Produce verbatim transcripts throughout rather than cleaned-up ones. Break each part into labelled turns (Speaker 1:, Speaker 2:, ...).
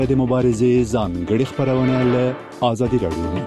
Speaker 1: د مبارزې ځانګړې خبرونه له آزادي راډیو.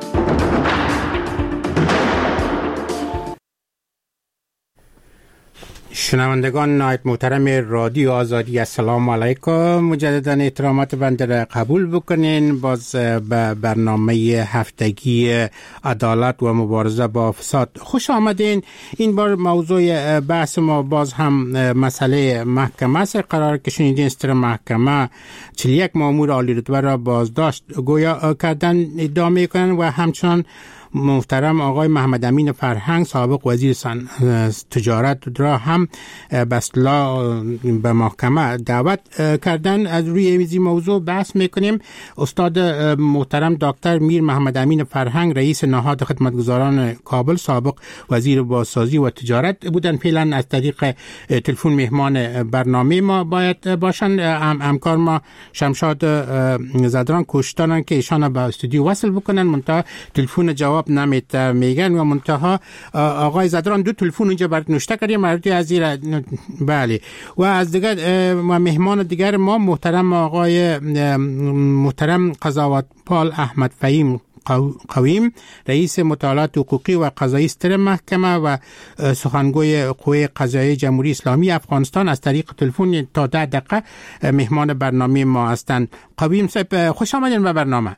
Speaker 2: شنوندگان نهایت محترم رادیو آزادی، السلام علیکم. مجددا احترامات بنده را قبول بکنین. باز به برنامه هفتگی عدالت و مبارزه با فساد خوش آمدین. این بار موضوع بحث ما باز هم مسئله محکمه است. قرار که شنیدین ستر محکمه چهل و یک مأمور عالی رتبه را بازداشت گویا کردن ادعا میکنن و همچنان محترم آقای محمد امین فرهنگ سابق وزیر تجارت را هم به اصطلاح به محکمه دعوت کردن. از روی این موضوع بحث میکنیم. استاد محترم دکتر میر محمد امین فرهنگ رئیس نهاد خدمتگزاران کابل سابق وزیر بازسازی و تجارت بودن. فعلا از طریق تلفن مهمان برنامه ما باید باشن. هم همکار ما شمشاد زدران کوشتارن که ایشان به استودیو وصل بکنن، منتها تلفن جواب نمیت میگن و منتها آقای زدران دو تلفن اینجا برات نوشته کردیم مردی از زیر. بله. و از دیگر مهمان دیگر ما محترم آقای محترم قضاوتپال احمد فهیم قویم رئیس مطالعات حقوقی و قضایی ستر محکمه و سخنگوی قوه قضایی جمهوری اسلامی افغانستان از طریق تلفن تا ده دقیقه مهمان برنامه ما هستند. قویم صاحب خوش آمدین به برنامه.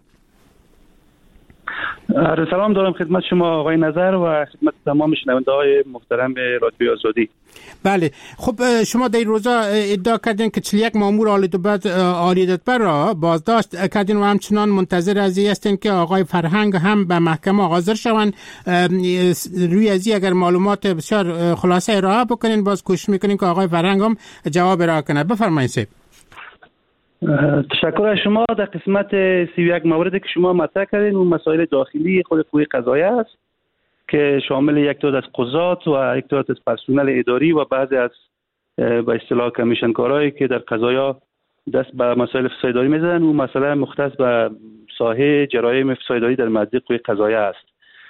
Speaker 3: سلام دارم خدمت شما آقای نظر و خدمت تمام شنونده های محترم رادیو آزادی.
Speaker 2: بله. خب شما در این روزا ادعا کردین که چهل و یک مأمور عالی رتبه را بازداشت کردین و همچنان منتظر از این هستین که آقای فرهنگ هم به محکمه حاضر شوند. روی از این اگر معلومات بسیار خلاصه ارائه بکنین باز کوشش میکنین که آقای فرهنگ هم جواب ارائه کنه. بفرمایید صاحب.
Speaker 3: تشکر از شما. در قسمت سی و یک موردی که شما مطرح کردین اون مسائل داخلی خود قوه قضاییه است که شامل یک تعداد از قضات و یک تعداد از پرسنل اداری و بعضی از به اصطلاح کمیشنکارایی که در قضایا دست به مسائل فساد اداری میزنن. اون مسئله مختص به ساحه جرایم فساد اداری در مجلس قوه قضاییه است.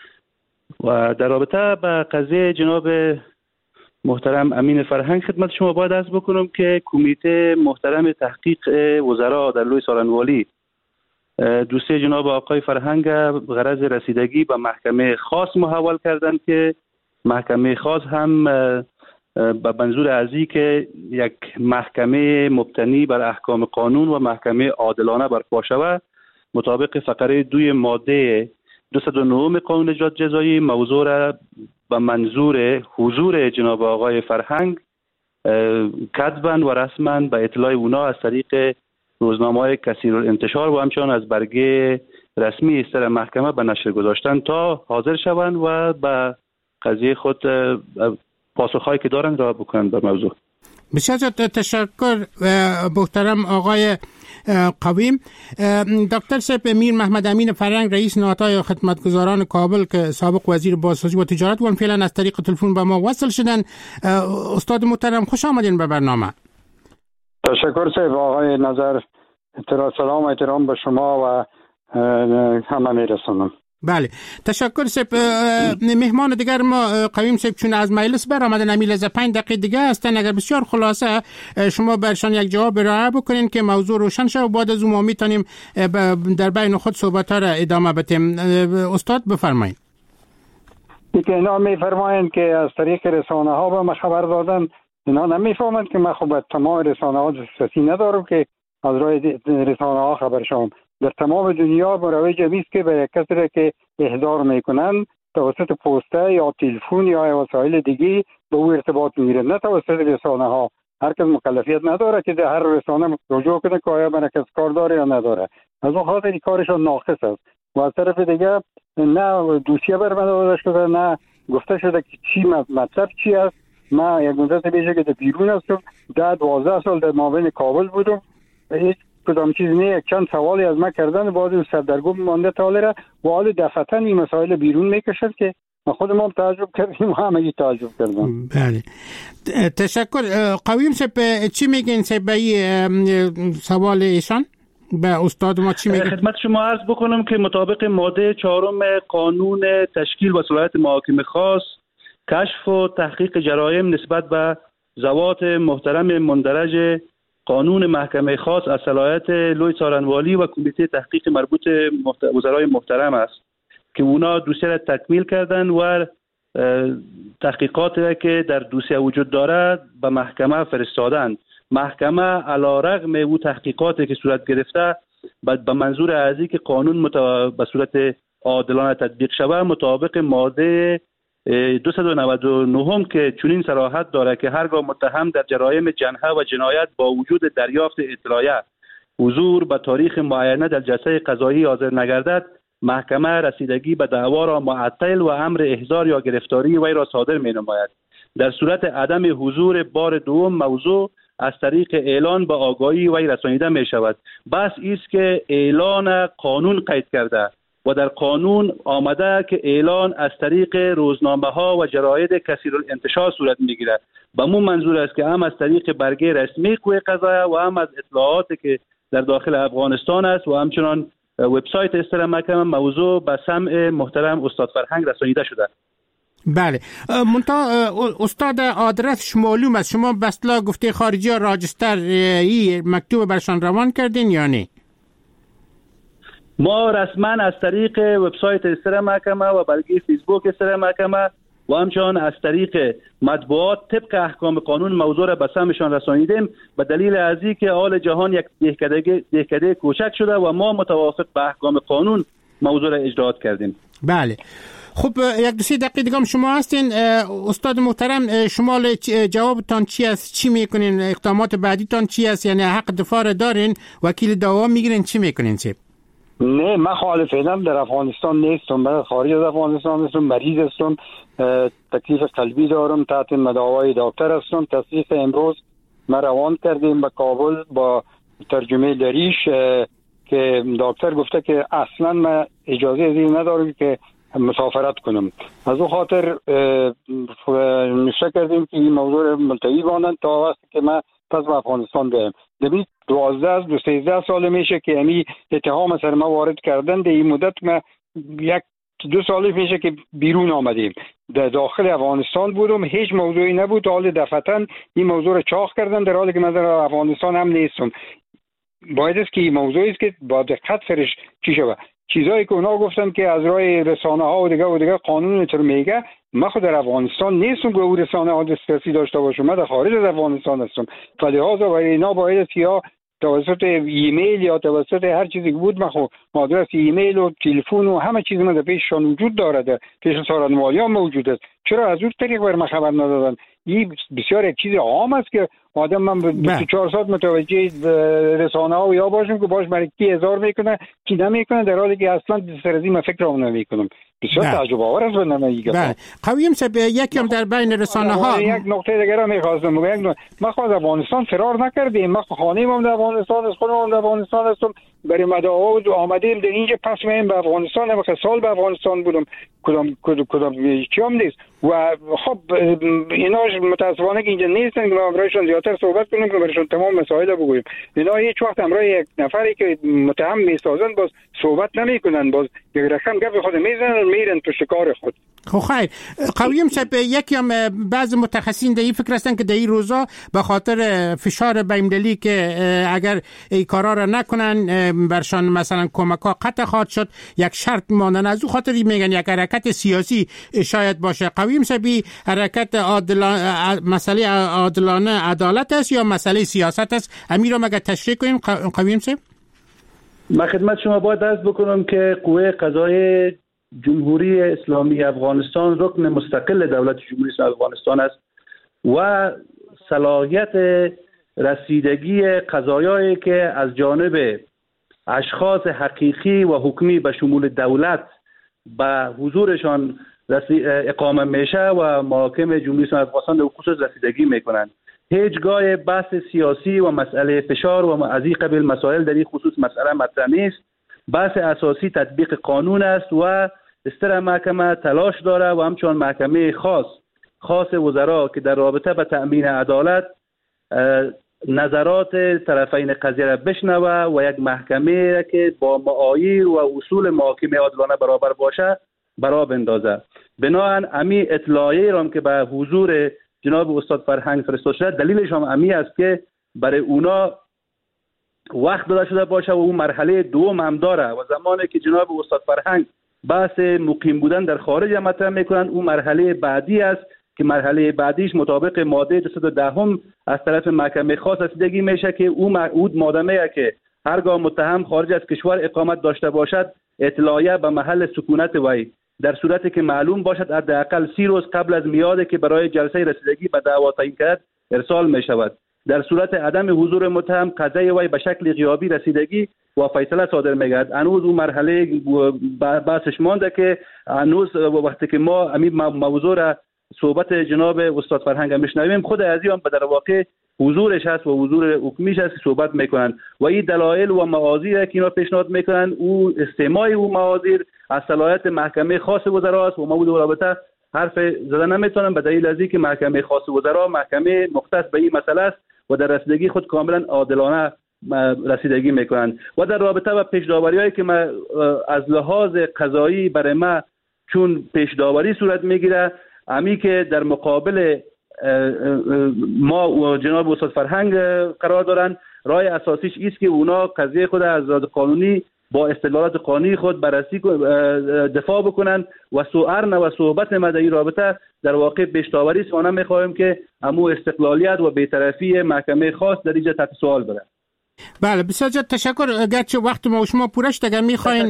Speaker 3: و در رابطه با قضیه جناب محترم امین فرهنگ خدمت شما باید عرض بکنم که کمیته محترم تحقیق وزرا در لوی سالنوالی دوسیه جناب آقای فرهنگ غرض رسیدگی به محکمه خاص محول کردند که محکمه خاص هم به منظور ازی که یک محکمه مبتنی بر احکام قانون و محکمه عادلانه برپا شود مطابق فقره دوی ماده دویست و نه قانون اجرات جزایی موضوع را به منظور حضور جناب آقای فرهنگ کتباً و رسماً به اطلاع اونا از طریق روزنامه‌های کثیرالانتشار و همچنان از برگه رسمی استر محکمه به نشر گذاشتن تا حاضر شوند و به قضیه خود پاسخهایی که دارند را بکنند در موضوع.
Speaker 2: بسیار تشکر محترم آقای قویم. دکتر صاحب میر محمد امین فرهنگ رئیس نهادهای خدمتگزاران کابل که سابق وزیر بازسازی و تجارت و فعلا از طریق تلفن با ما وصل شدن. استاد محترم خوش آمدین به برنامه.
Speaker 4: تشکر صاحب. آقای نظر سلام و احترام به شما و همه میرسونم.
Speaker 2: بله تشکر صاحب. مهمان دیگر ما قویم صاحب چون از مجلس برآمدن امیل از پنج دقیقه دیگه هستن. اگر بسیار خلاصه شما برشان یک جواب ارائه بکنین که موضوع روشن شه و بعد از اون ما میتونیم در بین خود صحبت ها را ادامه بدیم. استاد بفرمایید.
Speaker 4: که اینا میفرمایند که از طریق رسانه ها به ما خبر دادن. اینا نمیفهمند که من خب تمام رسانه ها دسترسی ندارم که از راه رسانه ها خبر شوم. در تمام دنیا مروج است که به یک کسی که احضار میکنن توسط پسته یا تلفن یا وسایل دیگه به او ارتباط میگیرن، نه توسط رسانه ها. هر کس مکلفیت نداره که در هر رسانه رجوع کنه که آیا مرکز کار داره یا نداره. از اون خاطر کارشون ناقص است. و از طرف دیگه نه دوسیه بر من داده شده نه گفته شده که چی مطلب چی است. من یک مدت بیشه که در بیرون هستم، ده دوازده سال در مابین کابل بودم، هیچ کدام چیز نه. یک چند سوالی از من کردن بعد اون سردرگم مانده تاله و حال دفعتاً این مسائل بیرون میکشد که ما خود ما تعجب کردیم و همگی تعجب کردیم.
Speaker 2: بله تشکر. قویم صاحب چی میگین صاحب سوال ایشان؟ به استاد ما چی میگین؟
Speaker 3: خدمت شما عرض بکنم که مطابق ماده چهارم قانون تشکیل و صلاحیت محاکم خاص کشف و تحقیق جرایم نسبت به ذوات محترم مندرج قانون محکمه خاص از صلاحیت لوی څارنوالی و کمیته تحقیق مربوط وزرای محترم است که اونا دوسیه را تکمیل کردن و تحقیقاتی که در دوسیه وجود داره به محکمه فرستادن. محکمه علیرغم او تحقیقاتی که صورت گرفته به منظور از اینکه قانون متو... به صورت عادلانه تطبیق شود مطابق ماده دویست و نود و نه که چنین صراحت داره که هرگاه متهم در جرایم جنحه و جنایت با وجود دریافت اطلاعیه حضور به تاریخ معینه در جلسه قضایی حاضر نگردد، محکمه رسیدگی به دعوا را معطل و امر احضار یا گرفتاری وی را صادر می نماید. در صورت عدم حضور بار دوم موضوع از طریق اعلان به آگاهی وی رسانیده می شود. بس است که اعلان قانون قید کرده و در قانون آمده که اعلان از طریق روزنامه ها و جراید کثیرالانتشار صورت می گیرد. به مون منظور است که هم از طریق برگه رسمی قوه قضاییه و هم از اطلاعاتی که در داخل افغانستان است و همچنان وبسایت استر محکمه موضوع به سمع محترم استاد فرهنگ رسانیده شده.
Speaker 2: بله، منتها استاد آدرسش معلوم است. شما به اصطلاح گفته خارجی ها راجستر ای مکتوب برشان روان کردین یا نه؟
Speaker 3: ما رسما از طریق وبسایت استر محکمه و برگه فیسبوک استر محکمه و همچنان از طریق مطبوعات طبق احکام قانون موضوع را به سمعشان رسانیدیم به دلیل از اینکه حال جهان یک دهکده دهکده کوچک شده و ما متوافق با احکام قانون موضوع را اجرات کردیم.
Speaker 2: بله. خب یک دو سه دقیقه دیگه هم شما هستین. استاد محترم، شما جوابتان چی است؟ چی میکنین؟ اقدامات بعدیتان چی است؟ یعنی حق دفاع دارین؟ وکیل دعوا میگیرین؟ چی میکنین؟ چی؟
Speaker 4: نه، من خالف فعلا در افغانستان نیستم. من خارج از افغانستان هستم، مریض هستم، تکلیف قلبی دارم، تحت مداوای دکتر هستم. تصدیق امروز من روان کردیم به کابل با ترجمه دریش که دکتر گفته که اصلا من اجازه ازی ندارم که مسافرت کنم. از اون خاطر نشه کردیم که این موضوع ملتوی بانند تا وقتی که من پس به افغانستان بیایم. دبی دوازده دو سیزده سال میشه که امی اتهام سر ما وارد کردن. در این مدت ما یک دو سالی میشه که بیرون آمدیم. در داخل افغانستان بودم، هیچ موضوعی نبود. حال دفعتاً این موضوع رو چاق کردن در حالی که من در افغانستان هم نیستم. باید است که این موضوعی است که با دقت سرش چی شود. چیزایی که اونا گفتن که از راه رسانه ها و دیگه و دیگه قانون اینطور میگه، من خود در افغانستان نیستم که او رسانه ها دسترسی داشته باشم. من در خارج از افغانستان هستم. فلهذا برای اینا باید است یا توسط ایمیل یا توسط هر چیزی که بود، من خب آدرس ایمیل و تلفن و همه چیز من در پیششان وجود داره، در پیش څارنوالي هم موجود است. چرا از اون طریق بر من خبر ندادن؟ این بسیار یک چیز عام است که آدم من بیست و چهار ساعت متوجه رسانه ها و یا باشم که باش برای کی هزار میکنه کی نمیکنه، در حالی که اصلا سر از این من فکر رو نمیکنم. بسیار تعجب آور است بنده میگم.
Speaker 2: بله، قویم صاحب، یکی هم در بین رسانه ها
Speaker 4: یک نکته دیگه را میخواستم بگم. ما خود افغانستان فرار نکردیم. ما خانه ما در افغانستان است، خودم در افغانستان هستم. برای مدعا آمدیم در اینجا، پس میایم به افغانستان. هم سال به افغانستان بودم، کدام کدام چیام نیست. و خب اینا متاسفانه که اینجا نیستن که ما برایشون زیادتر صحبت کنیم که برایشون تمام مسائل بگوییم. اینا هیچ وقت همراه یک نفری که متهم میسازن باز صحبت نمیکنن، باز یک رقم گپ خود میزنن میرن تو شکار خود.
Speaker 2: خب خیر، قویم صاحب، یکی هم بعض متخصصین در این فکر هستن که در این روزا به خاطر فشار بین‌المللی که اگر این کارا را نکنن برشان مثلا کمک‌ها قطع خواهد شد، یک شرط ماندن از او خاطر میگن یک حرکت سیاسی شاید باشه. قویم صاحب، حرکت عادلانه، مسئله عادلانه عدالت است یا مسئله سیاست است؟ امیر رو مگه تشریح کنیم قویم صاحب؟
Speaker 3: من خدمت شما باید عرض بکنم که قوه قضاییه جمهوری اسلامی افغانستان رکن مستقل دولت جمهوری اسلامی افغانستان است و صلاحیت رسیدگی قضایایی که از جانب اشخاص حقیقی و حکمی به شمول دولت به حضورشان اقامه میشه و محاکم جمهوری اسلامی افغانستان در خصوص رسیدگی میکنند. هیچگاه بحث سیاسی و مسئله فشار و از این قبیل مسائل در این خصوص مسئله مطرح نیست. بحث اساسی تطبیق قانون است و استر محکمه تلاش داره و همچنان محکمه خاص خاص وزرا که در رابطه به تأمین عدالت نظرات طرفین قضیه را بشنوه و یک محکمه که با معاییر و اصول محاکمه عادلانه برابر باشه برا بندازه. بنابراین امی اطلاعیه را که به حضور جناب استاد فرهنگ فرستاده شده، دلیلش هم امی است که برای اونا وقت داده شده باشه و اون مرحله دوم هم داره و زمانی که جناب استاد فرهنگ بحث مقیم بودن در خارج مطرح میکنن اون مرحله بعدی است که مرحله بعدیش مطابق ماده دویست و ده هم از طرف محکمه خاص رسیدگی میشه که اون ماده میگه که هرگاه متهم خارج از کشور اقامت داشته باشد اطلاعیه به محل سکونت وی در صورتی که معلوم باشد حداقل سی روز قبل از میادی که برای جلسه رسیدگی به دعوا تعیین کرد ارسال می شود. در صورت عدم حضور متهم قضیه وی به شکل غیابی رسیدگی و فیصله صادر میگرد. هنوز اون مرحله بحثش مانده که هنوز وقتی که ما همین موضوع را صحبت جناب استاد فرهنگ میشنویم خود عزیزان به در واقع حضورش هست و حضور حکمیش هست که صحبت میکنن و این دلایل و معاذیر که اینا پیشنهاد میکنن او استماع او معاذیر از صلاحیت محکمه خاص وزرا است و ما بود رابطه حرف زدن نمیتونم به دلیل از اینکه محکمه خاص وزرا محکمه مختص به این مسئله است و در رسیدگی خود کاملا عادلانه رسیدگی میکنن و در رابطه با پیش‌داوری‌هایی که ما از لحاظ قضایی برای ما چون پیش‌داوری صورت میگیره امی که در مقابل ما و جناب استاد فرهنگ قرار دارن رای اساسیش است که اونا قضیه خود از آزاد قانونی با استدلالات قانونی خود بررسی دفاع بکنن و سوءرن و صحبت مدعی رابطه در واقع پیش‌داوری است. ما نمیخواهیم که امو استقلالیت و بی‌طرفی محکمه خاص در اینجا تحت سوال بره.
Speaker 2: بله بسیار زیاد تشکر. گرچه وقت ما و شما پوره شد اگر میخواین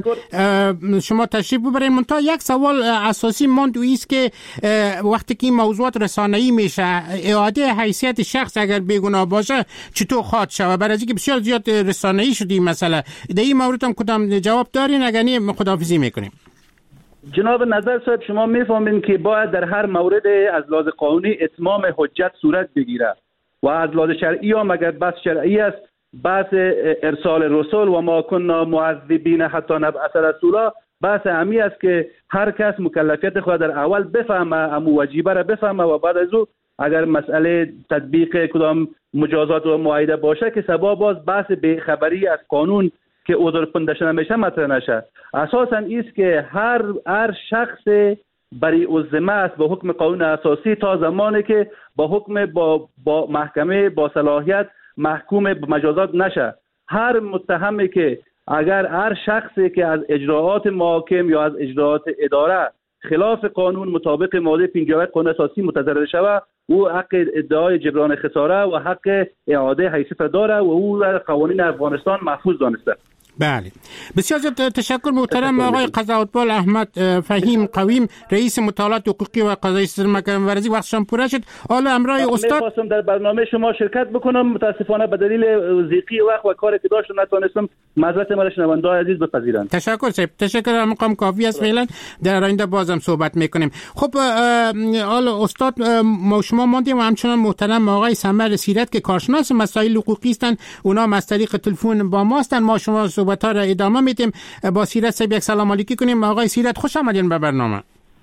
Speaker 2: شما تشریف ببرین منتها یک سوال اساسی ماند و ایست که وقتی که این موضوعات رسانه‌ای میشه اعاده حیثیت شخص اگر بیگناه باشه چطور خواهد شود؟ برای اینکه بسیار زیاد رسانه‌ای شد این مسئله در این مورد هم کدام جواب دارین؟ اگر نه خداحافظی میکنیم.
Speaker 3: جناب نظر صاحب شما میفهمین که باید در هر مورد از لحاظ قانونی اتمام حجت صورت بگیره و از لحاظ شرعی هم اگر بحث شرعی است بحث ارسال رسول و ما كنا معذبین حتی نبعث رسولا بحث امی است که هر کس مکلفیت خود در اول بفهمه امو واجبه را بفهمه و بعد از او اگر مسئله تطبیق کدام مجازات و معایده باشه که سبا باز بحث بیخبری از قانون که عذر کنده شده نمیشه مطرح نشه. اساسا است که هر هر شخص برای الذمه است با حکم قانون اساسی تا زمانی که با حکم با, با محکمه با صلاحیت محکوم به مجازات نشه. هر متهمی که اگر هر شخصی که از اجراعات محاکم یا از اجراعات اداره خلاف قانون مطابق ماده پنجاه و یک قانون اساسی متضرر شود او حق ادعای جبران خساره و حق اعاده حیثیت داره و او قوانین افغانستان محفوظ دانسته.
Speaker 2: بله بسیار زیاد تشکر محترم آقای قضاوتبال احمد فهیم قویم رئیس مطالعات حقوقی و قضایی در محکمه ورزی. وقتشان پوره شد. حالا امرای استاد
Speaker 3: می‌خواستم در برنامه شما شرکت بکنم متاسفانه به دلیل ضیقی وقت و کاری که داشتم نتونستم. معذرت مرا شنونده‌های عزیز بپذیرند.
Speaker 2: تشکر صاحب تشکر. مقام کافی است فعلا در آینده بازم صحبت میکنیم. خب حالا استاد ما شما ماندیم و همچنان محترم آقای سمر سیرت که کارشناس مسائل حقوقی هستند اونا از طریق تلفن با ما هستند. ما شما صحبت‌ها را ادامه میدیم. با سیرت صاحب یک سلام علیکی کنیم. آقای سیرت خوش آمدین به برنامه.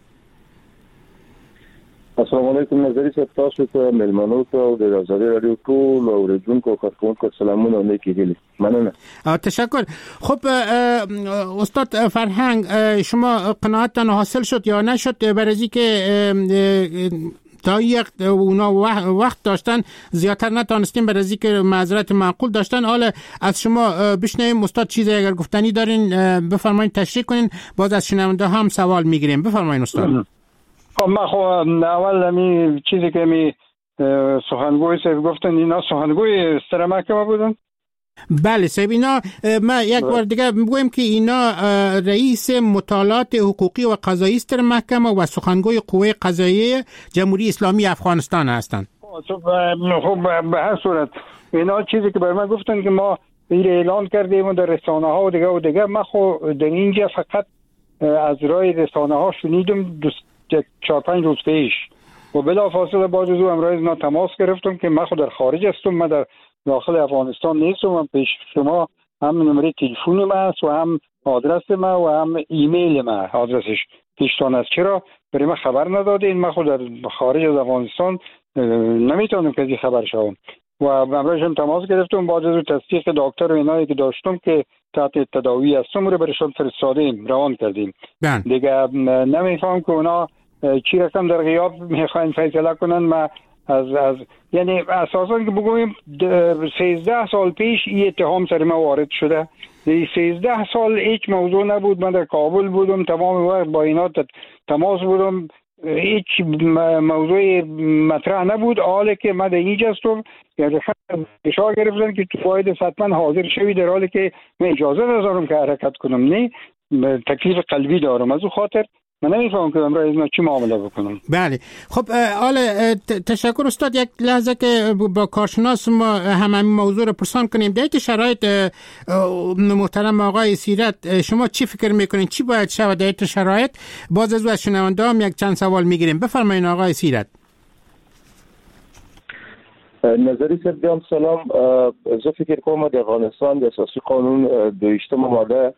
Speaker 5: السلام علیکم نظری صاحب تاسو ته ملمنو ته او د آزادي رادیو ټول اوریدونکو کارکونکو سلامونه او نیکی هیلې مننه.
Speaker 2: تشکر. خب استاد فرهنگ شما قناعتتان حاصل شد یا نشد برای اینکه تا یک اونا وقت داشتن زیادتر نتانستیم برای اینکه معذرت معقول داشتن. حالا از شما بشنویم استاد چیزی اگر گفتنی دارین بفرمایید تشریح کنین باز از شنونده هم سوال میگیریم. بفرمایید استاد.
Speaker 4: خب من خب اول می چیزی که می سخنگوی صاحب گفتن اینا سخنگوی سر محکمه بودن.
Speaker 2: بله صاحب اینا ما یک بار دیگه میگویم که اینا رئیس مطالعات حقوقی و قضایی است در محکمه و سخنگوی قوه قضاییه جمهوری اسلامی افغانستان هستند.
Speaker 4: خب به هر صورت اینا چیزی که برای من گفتن که ما این اعلان کردیم در رسانه ها و دیگه و دیگه ما خب در اینجا فقط از رای رسانه ها شنیدم چهار پنج روز پیش و بلا فاصله بعد از او امروز اینا تماس گرفتم که من خود در خارج هستم، من در داخل افغانستان نیستم. من پیش شما هم نمره تلفن ما است و هم آدرس ما و هم ایمیل ما آدرسش پیشتان است. چرا برای من خبر ندادین؟ من خود در خارج از افغانستان نمیتونم کسی خبر شوم و امروز هم تماس گرفتم بعد از او تصدیق دکتر و اینایی که داشتم که تحت تداوی هستم رو برایشان فرستادیم روان کردیم. دیگه نمیفهم که اونا چی رقم در غیاب میخواین فیصله کنن. ما از از یعنی اساسا که بگوییم سیزده سال پیش این اتهام سر ما وارد شده. سیزده سال هیچ موضوع نبود. من در کابل بودم، تمام وقت با اینا تماس بودم، هیچ موضوع مطرح نبود. حالی که من در اینجا هستم یعنی فشار گرفتن که تو باید حتما حاضر شوی، در حالی که من اجازه ندارم که حرکت کنم. نه تکلیف قلبی دارم، از اون خاطر من نمیفهم که امروز اینا چی معامله بکنم.
Speaker 2: بله خب حالا تشکر استاد. یک لحظه که با کارشناس ما هم همین موضوع رو پرسان کنیم. در یک شرایط محترم آقای سیرت شما چی فکر میکنین چی باید شود در این شرایط؟ باز از شنونده هم یک چند سوال میگیریم. بفرمایید آقای سیرت.
Speaker 5: نظری سر سلام. زه فکر کوم د افغانستان د اساسي قانون دویشتمه ماده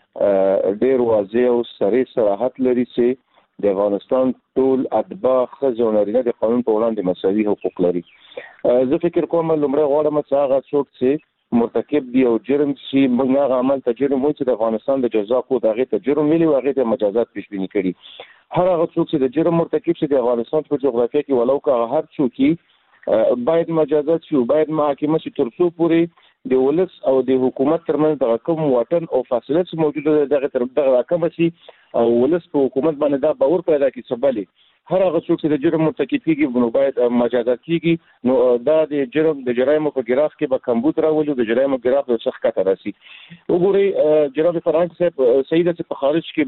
Speaker 5: ډیر واضح او صریح صراحت لري چې د افغانستان ټول اتباع ښځې او نارینه د قانون په وړاندې مساوي حقوق لري. زه فکر کوم لومړی غواړم چې هغه څوک چې مرتکب دی او جرم شي موږ هغه عمل ته جرم وایو چې د افغانستان د جزا کود هغې ته جرم ویلي او هغې ته مجازات پیش بیني کړي. هر هغه څوک چې د جرم مرتکب شي د افغانستان په جغرافیه کې ولو که هر څوک باید مجازات شي او باید محاکمه شي تر څو پورې د ولس او د حکومت ترمنځ دغه کوم واټن او فاصله چې موجوده ده دغه تر دغه کم شي او ولس په حکومت باندې دا باور پیدا کړي چې بلې هر هغه څوک چې د جرم مرتکب کیږي نو باید مجازات کیږي. نو دا د جرم د جرایمو په ګراف کې به کمبود راولي او د جرایمو ګراف د څخه کته راسي. وګورئ جناب فرانک صاحب سیده چې په خارج کې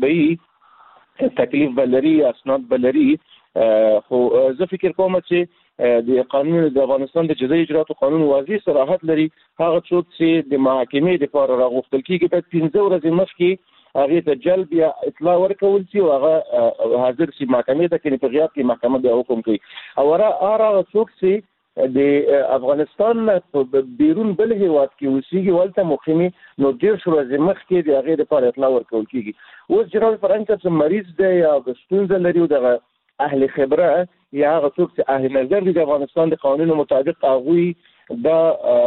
Speaker 5: به تکلیف بلري اسناد بلري، خو زه فکر کوم چې د قانون د افغانستان د جزایي اجراتو قانون واضح صراحت لري. هغه څوک چې د محاکمې لپاره راغوښتل کیږي باید پنځه ورځې مخکې هغه ته جلب یا اطلاع ورکول شي او هغه حاضر شي محکمې ته، کې په غیاب کې محکمه بیا حکم کوي. او هغه څوک چې د افغانستان په بیرون بل هیواد کې اوسېږي ولته مقیمي نو ډېر ورځې مخکې د هغې لپاره اطلاع ورکول کیږي. اوس جناب فرانک صاحب مریض دی یا ستونزه لري او دغه اهل خبره یا هغه څوک چې اهل نظر دي د افغانستان د قانون مطابق هغوی دا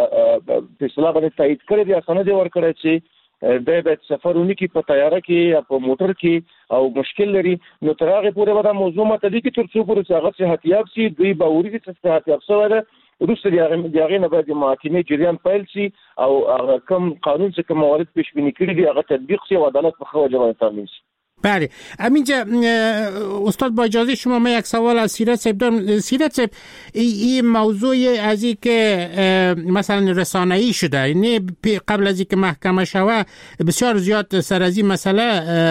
Speaker 5: په اصطلاح باندې تایید کړی دی، اسانه دی ورکړی چې دی باید سفر ونکړي په طیاره کې یا په موټر کې او مشکل لري. نو تر هغې پورې به دا موضوع متدي کې تر څو پورې چې هغه صحتیاب شي دوی باوري دي چې صحتیاب شوی ده. وروسته د هغې نه باید د محاکمې جریان پیل شي او هغه کوم قانون چې کوم موارد پیش بیني کړي دي هغه تطبیق شي او عدالت په ښه وجه باندې تامین شي.
Speaker 2: بله همینجا استاد با اجازه شما من یک سوال از سیرت صاحب دارم. سیرت صاحب این موضوع از این که مثلا رسانه‌ای شده، یعنی قبل از اینکه محکمه شوه بسیار زیاد سر از این مسئله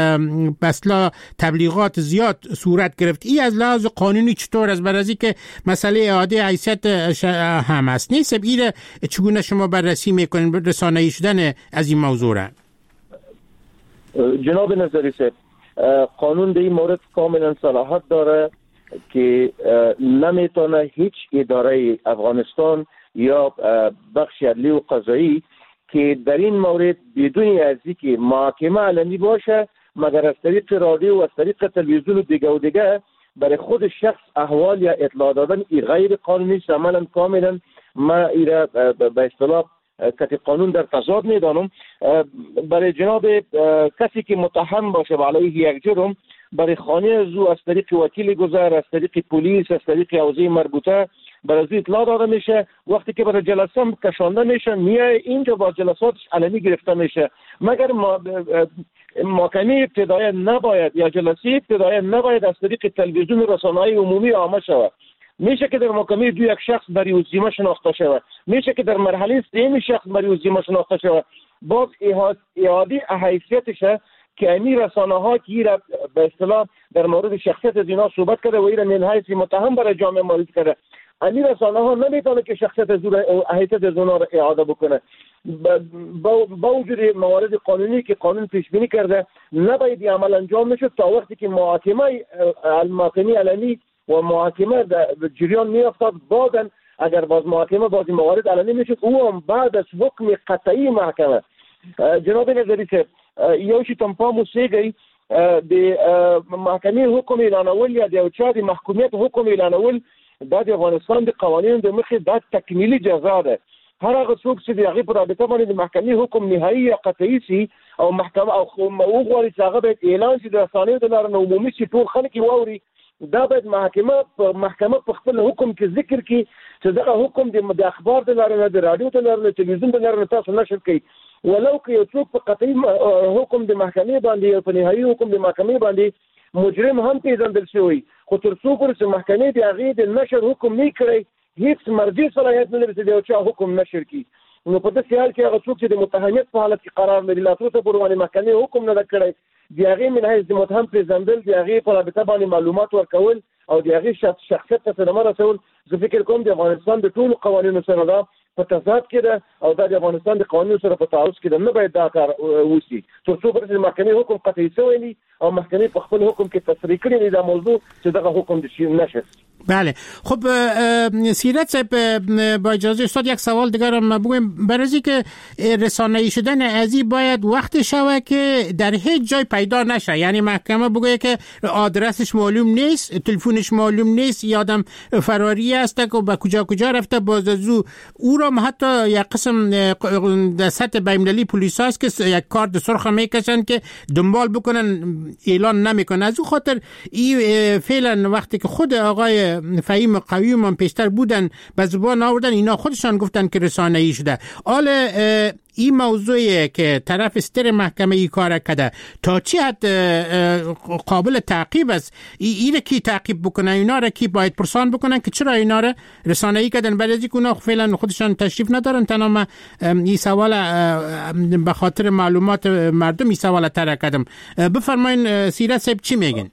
Speaker 2: بسلا تبلیغات زیاد صورت گرفت. این از لحاظ قانونی چطور است؟ برای اینکه مسئله اعاده حیثیت هم است نیست، این چگونه شما بررسی میکنین رسانه‌ای شدن از این موضوع را؟
Speaker 5: جناب نظری صاحب قانون در این مورد کاملا صلاحیت داره که نمیتونه هیچ اداره افغانستان یا بخش عدلی و قضایی که در این مورد بدون از اینکه محاکمه علنی باشه مگر از طریق رادیو و از طریق تلویزیون و دیگه و دیگه برای خود شخص احوال یا اطلاع دادن ای غیر قانونی است. عملا کاملا ما ایره به اصطلاح کتی قانون در تضاد میدانم. برای جناب کسی که متهم باشه به علیه یک جرم برای خانه از او از طریق وکیل گذر، از طریق پلیس، از طریق حوزه مربوطه برای از اطلاع داده میشه. وقتی که برای جلسه کشانده میشه میای اینجا با جلساتش علنی گرفته میشه. مگر محاکمه ابتدایی نباید یا جلسه ابتدایی نباید از طریق تلویزیون رسانه‌های عمومی عامه شود. میشه که در محکمه دو یک شخص برای وزیمه شناخته شود، میشه که در مرحله سوم شخص برای وزیمه شناخته شود. باز اعاده حیثیتش که امی رسانه ها که ایره به اصطلاح در مورد شخصیت از اینا صحبت کرده و ایره من حیث متهم برای جامعه معرفی کرده، امی رسانه ها نمیتونه که شخصیت از حیثیت از اونا را اعاده بکنه. با وجود موارد قانونی که قانون پیش بینی کرده نباید این عمل انجام میشد تا وقتی که محاکمه المحاکمه علنی و محاکمه در جریان می افتاد. بعداً اگر باز محاکمه باز موارد علنی میشد او هم بعد از حکم قطعی محکمه. جناب نظری صاحب یوشی تنپا موسیقی د محکمه حکم اعلانول یا د چا د محکومیت حکم اعلانول د افغانستان د قوانینو د مخې د تکمیلي جزا ده. هر هغه څوک چې د هغې په رابطه باندې د محکمې حکم نهایي یا قطعي سي او محکمه او وغواړي چې هغه باید اعلان شي د رسنیو د لارې نه عمومي شي ټول خلک یې واوري دا باید محکمه محکمه په خپل حکم کې ذکر کړي چې دغه حکم د اخبار د لارې نه، د رادیو د لارې نه، تلویزیون د لارې نه تاسو نشر کړئ. ولو که یو څوک په قطعي حکم د محکمې باندې او په نهایي حکم د محکمې باندې مجرم هم پیژندل شوی، خو تر څو پورې چې محکمې د هغې د نشر حکم نه کړی، هیڅ مرجع صلاحیت نه لري چې د یو چا حکم نشر کړي. نو په داسې حال کې هغه څوک چې د متهمیت په حالت کې قرار لري، لا تر اوسه پورې باندې محکمې حکم نه ده کړی، د هغې من حیث د متهم پېژندل، د هغې په رابطه باندې معلومات ورکول او د هغې شخصیت ته صدمه رسول، زه فکر کوم د افغانستان د ټولو قوانینو سره ده په تضاد کې ده او دا د افغانستان د قوانینو سره په تعارض کې ده. نه باید دا کار وشي تر څو پورې چې محکمې حکم قطعي شوی وي او محکمې په خپل حکم کې تصریح کړی وي دا موضوع چې دغه حکم د نشر.
Speaker 2: بله خب سیرت صاحب با اجازه استاد یک سوال دیگر هم بگویم. برای که رسانه‌ای شدن ازی باید وقت شوه که در هیچ جای پیدا نشه، یعنی محکمه بگویه که آدرسش معلوم نیست، تلفنش معلوم نیست، یادم فراری است که به کجا کجا رفته، باز از او را حتی یک قسم در سطح بین‌المللی پلیس هست که یک کارت سرخ میکشن که دنبال بکنن، اعلان نمیکنن. از او خاطر این فعلا وقتی که خود آقای فهیم قویم هم پیشتر بودن به زبان آوردن، اینا خودشان گفتن که رسانه‌ای شده. حال این موضوعی که طرف استر محکمه ای کار کرده تا چی حد قابل تعقیب است؟ این را کی تعقیب بکنن؟ اینا را کی باید پرسان بکنن که چرا اینا را رسانه‌ای کردن؟ برای اینکه اونا فعلا خودشان تشریف ندارن. تنها این سوال به خاطر معلومات مردم این سوال طرح کردم. بفرمایید سیرت صاحب چی میگن؟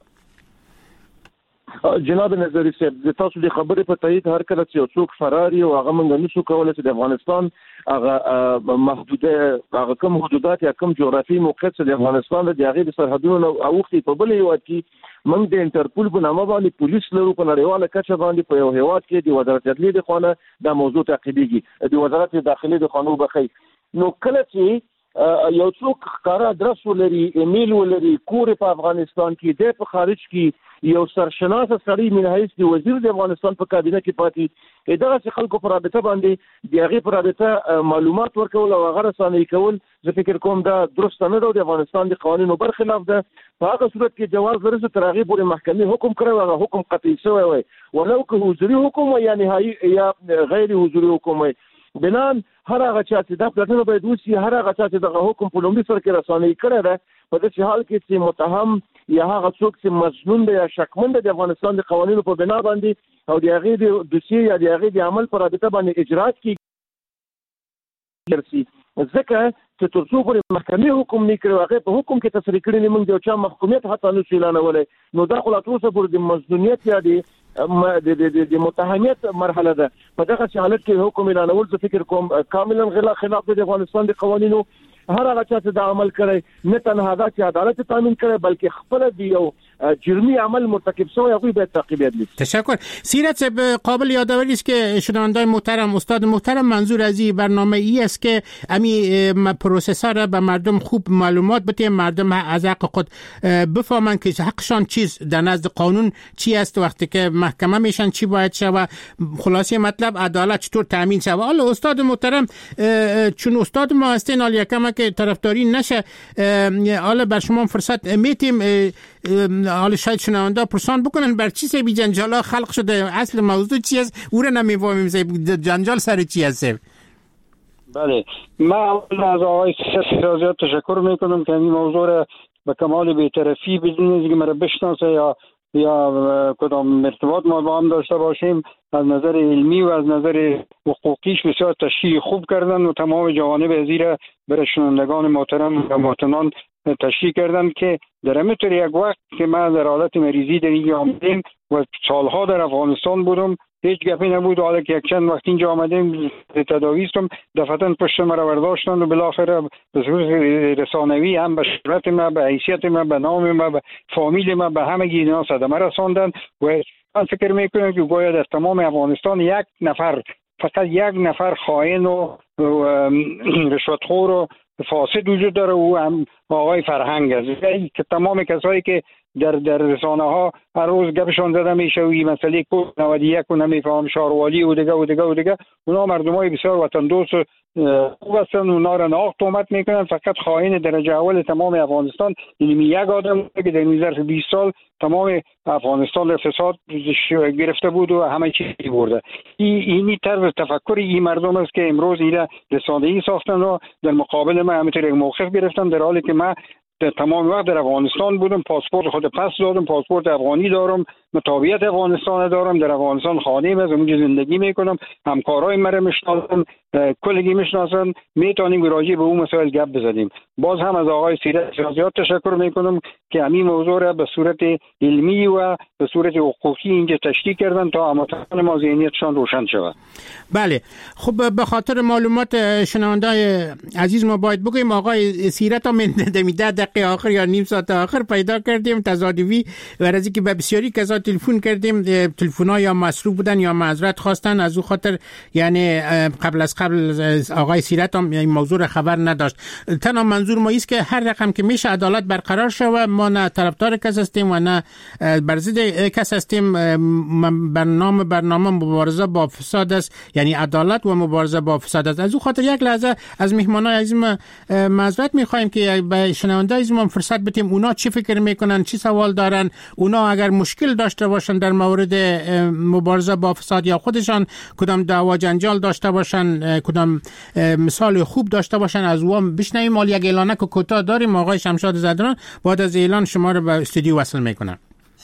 Speaker 5: جناب نظری صاحب تاسو د خبرې په تایید هر کله چې یو څوک فراری او هغه موږ نشو کولای چې د افغانستان هغه محدوده هغه کوم حدودات یا کوم جغرافي موقعیت چې د افغانستان د هغې د سرحدونو اوښتي په بل هیواد کې موږ د انټرپول په نامه باندې پولیس لرو په نړیواله کچه باندې په یو هیواد کې د وزارت عدلیې د خوا نه دا موضوع تعقیبېږي، د وزارت داخلي د خوا نه وبخئ. نو کله چې یو څوک ښکاره ادرس ولري، ایمیل ولري، کور په افغانستان کې دی، په خارج کې یو سرشناسه سړی من حیث د وزیر د افغانستان په کابینه کې پاتې، دغسې خلکو په رابطه باندې د هغې په رابطه معلومات ورکول او هغه رسانه‌ای کول زه فکر کوم دا درسته نه ده او د افغانستان د قوانینو برخلاف ده. په هغه صورت کې جواز لري چې تر هغې پورې محکمې حکم کړی و، هغه حکم قطعي شوی وی، ولو که حضوري حکم وی یا نهایي یا غیر حضوري حکم وی. بنان هر هغه چا چې دا پلټنه باید وشي، هر هغه چا چې دغه حکم په لومړي سر کې رسانه‌ای کړی ده، په داسې حال کې چې متهم یا هغه څوک چې مظنون دی یا شکمن دی د افغانستان د قوانینو په بنا باندې او د هغې د دوسیې یا د هغې د عمل په رابطه باندې اجرات کېږي، ځکه چې تر څو پورې محکمې حکم نه کړی، هغې په حکم کې تصریح کړي نه، موږ د یو چا محکومیت حتی نشو اعلانولی. نو دا خو لا تر اوسه پورې د مظنونیت یا د د متهمیت مرحله ده. په دغسې حالت کې حکم اعلانول زه فکر کوم کاملا خلاف د افغانستان د قوانینو. هر هغه چا چې دا عمل کړی نه تنها دا چې عدالت تامین کړی بلکې خپل دی یو جرمی عمل مرتکب شوی هغوی باید تعقیبیت لیست.
Speaker 2: تشکر. سیرت صاحب قابل یادآوری است که شنوندگان محترم، استاد محترم، منظور از این برنامه ای است که امی پروسس‌ها را به مردم خوب معلومات بده، مردم از حق خود بفهمن که حقشان چیز در نزد قانون چی است، وقتی که محکمه میشن چی باید شود، خلاصه مطلب عدالت چطور تامین شود. حالا استاد محترم چون استاد ما هستین، حالا یکم که طرفداری نشه، حالا بر شما فرصت میتیم، حالا شاید شنونده پرسان بکنن بر چی سبی جنجالا خلق شده، اصل موضوع چی است، او را نمیفهمیم جنجال سر چی است.
Speaker 4: بله، من از آقای سیرازیات تشکر میکنم که این موضوع را به کمال بی‌طرفی بدون اینکه مرا بشناسه یا یا کدام ارتباط ما با هم داشته باشیم از نظر علمی و از نظر حقوقیش بسیار تشریح خوب کردن و تمام جوانب ازی را برای شنوندگان محترم و محترمان تشریح کردن که در همینطور یک وقت که من در حالت مریضی در اینجا آمدیم و سالها در افغانستان بودم هیچ گپی نبود، حالا که یک چند وقت اینجا آمدیم تداوی استم دفعتاً پشت مرا برداشتن و بالاخره به صورت رسانوی هم به شهرت ما، به حیثیت ما، به نام ما، به فامیل ما، به همگی اینا صدمه رساندن و من فکر میکنم که گویا در تمام افغانستان یک نفر، فقط یک نفر خائن و رشوتخور و فاسد وجود داره و هم آقای فرهنگ است که تمام کسایی که در در رسانه ها هر روز گپشون زده میشه و این مسئله کووید نود و یک و نمیفهم شاروالی و دیگه و دیگه و دیگه. اونا مردمای بسیار وطن دوست خوب هستن، اونا را ناق تهمت میکنن. فقط خائن درجه اول تمام افغانستان این یک آدم که در این ظرف بیست سال تمام افغانستان را فساد گرفته بود و همه چیزی برده. این اینی طرز تفکر این مردم است که امروز اینا رسانه‌ای ساختن و در مقابل ما همینطور یک موقف گرفتن، در حالی که من در تمام وقت در افغانستان بودم، پاسپورت خود پس دادم، پاسپورت افغانی دارم، مطابقت افغانستان دارم، در افغانستان خانه از اونجا زندگی میکنم، همکارای مرا میشناسن، کلگی میشناسن، میتونیم راجع به اون مسائل گپ بزنیم. باز هم از آقای سیرت زیاد تشکر میکنم که همین موضوع را به صورت علمی و به صورت حقوقی اینجا تشریح کردن تا هموطنان ما ذهنیتشان روشن شود.
Speaker 2: بله، خب به خاطر معلومات شنوندای عزیز ما باید بگویم آقای سیرت هم ده دقیقه آخر یا نیم ساعت آخر پیدا کردیم تصادفی، و از اینکه به بسیاری کسا تلفن کردیم، تلفن‌ها یا مصروف بودن یا معذرت خواستن، از او خاطر یعنی قبل از قبل آقای سیرت هم این موضوع را خبر نداشت. تنها منظور ما است که هر رقم که میشه عدالت برقرار شود، ما نه طرفدار کس هستیم و نه بر ضد کس هستیم. برنامه برنامه مبارزه با فساد است، یعنی عدالت و مبارزه با فساد است. از او خاطر یک لحظه از مهمانای عزیز معذرت می‌خوایم که به شنوندای عزیز ما فرصت بدیم اونا چی فکر میکنن، چی سوال دارن، اونا اگر مشکل داشته باشن در مورد مبارزه با فساد یا خودشان کدام دعوا جنجال داشته باشن، کدام مثال خوب داشته باشن، از اون بشنویم. مال یک اعلانه که کوتاه داریم. آقای شمشاد زدران بعد از اعلان شما رو به استودیو وصل میکنم.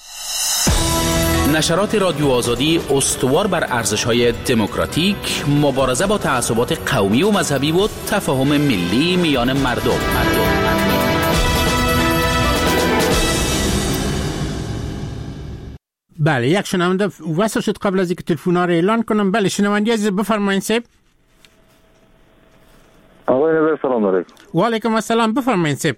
Speaker 6: نشرات رادیو آزادی استوار بر ارزش‌های دموکراتیک، مبارزه با تعصبات قومی و مذهبی و تفاهم ملی میان مردم.
Speaker 2: بله، یک شنونده وصل شد قبل از اینکه تلفن‌ها رو اعلان کنم. بله شنونده عزیز بفرمایید سیب.
Speaker 5: آقای نظر سلام علیکم.
Speaker 2: و علیکم السلام، بفرمایید سیب.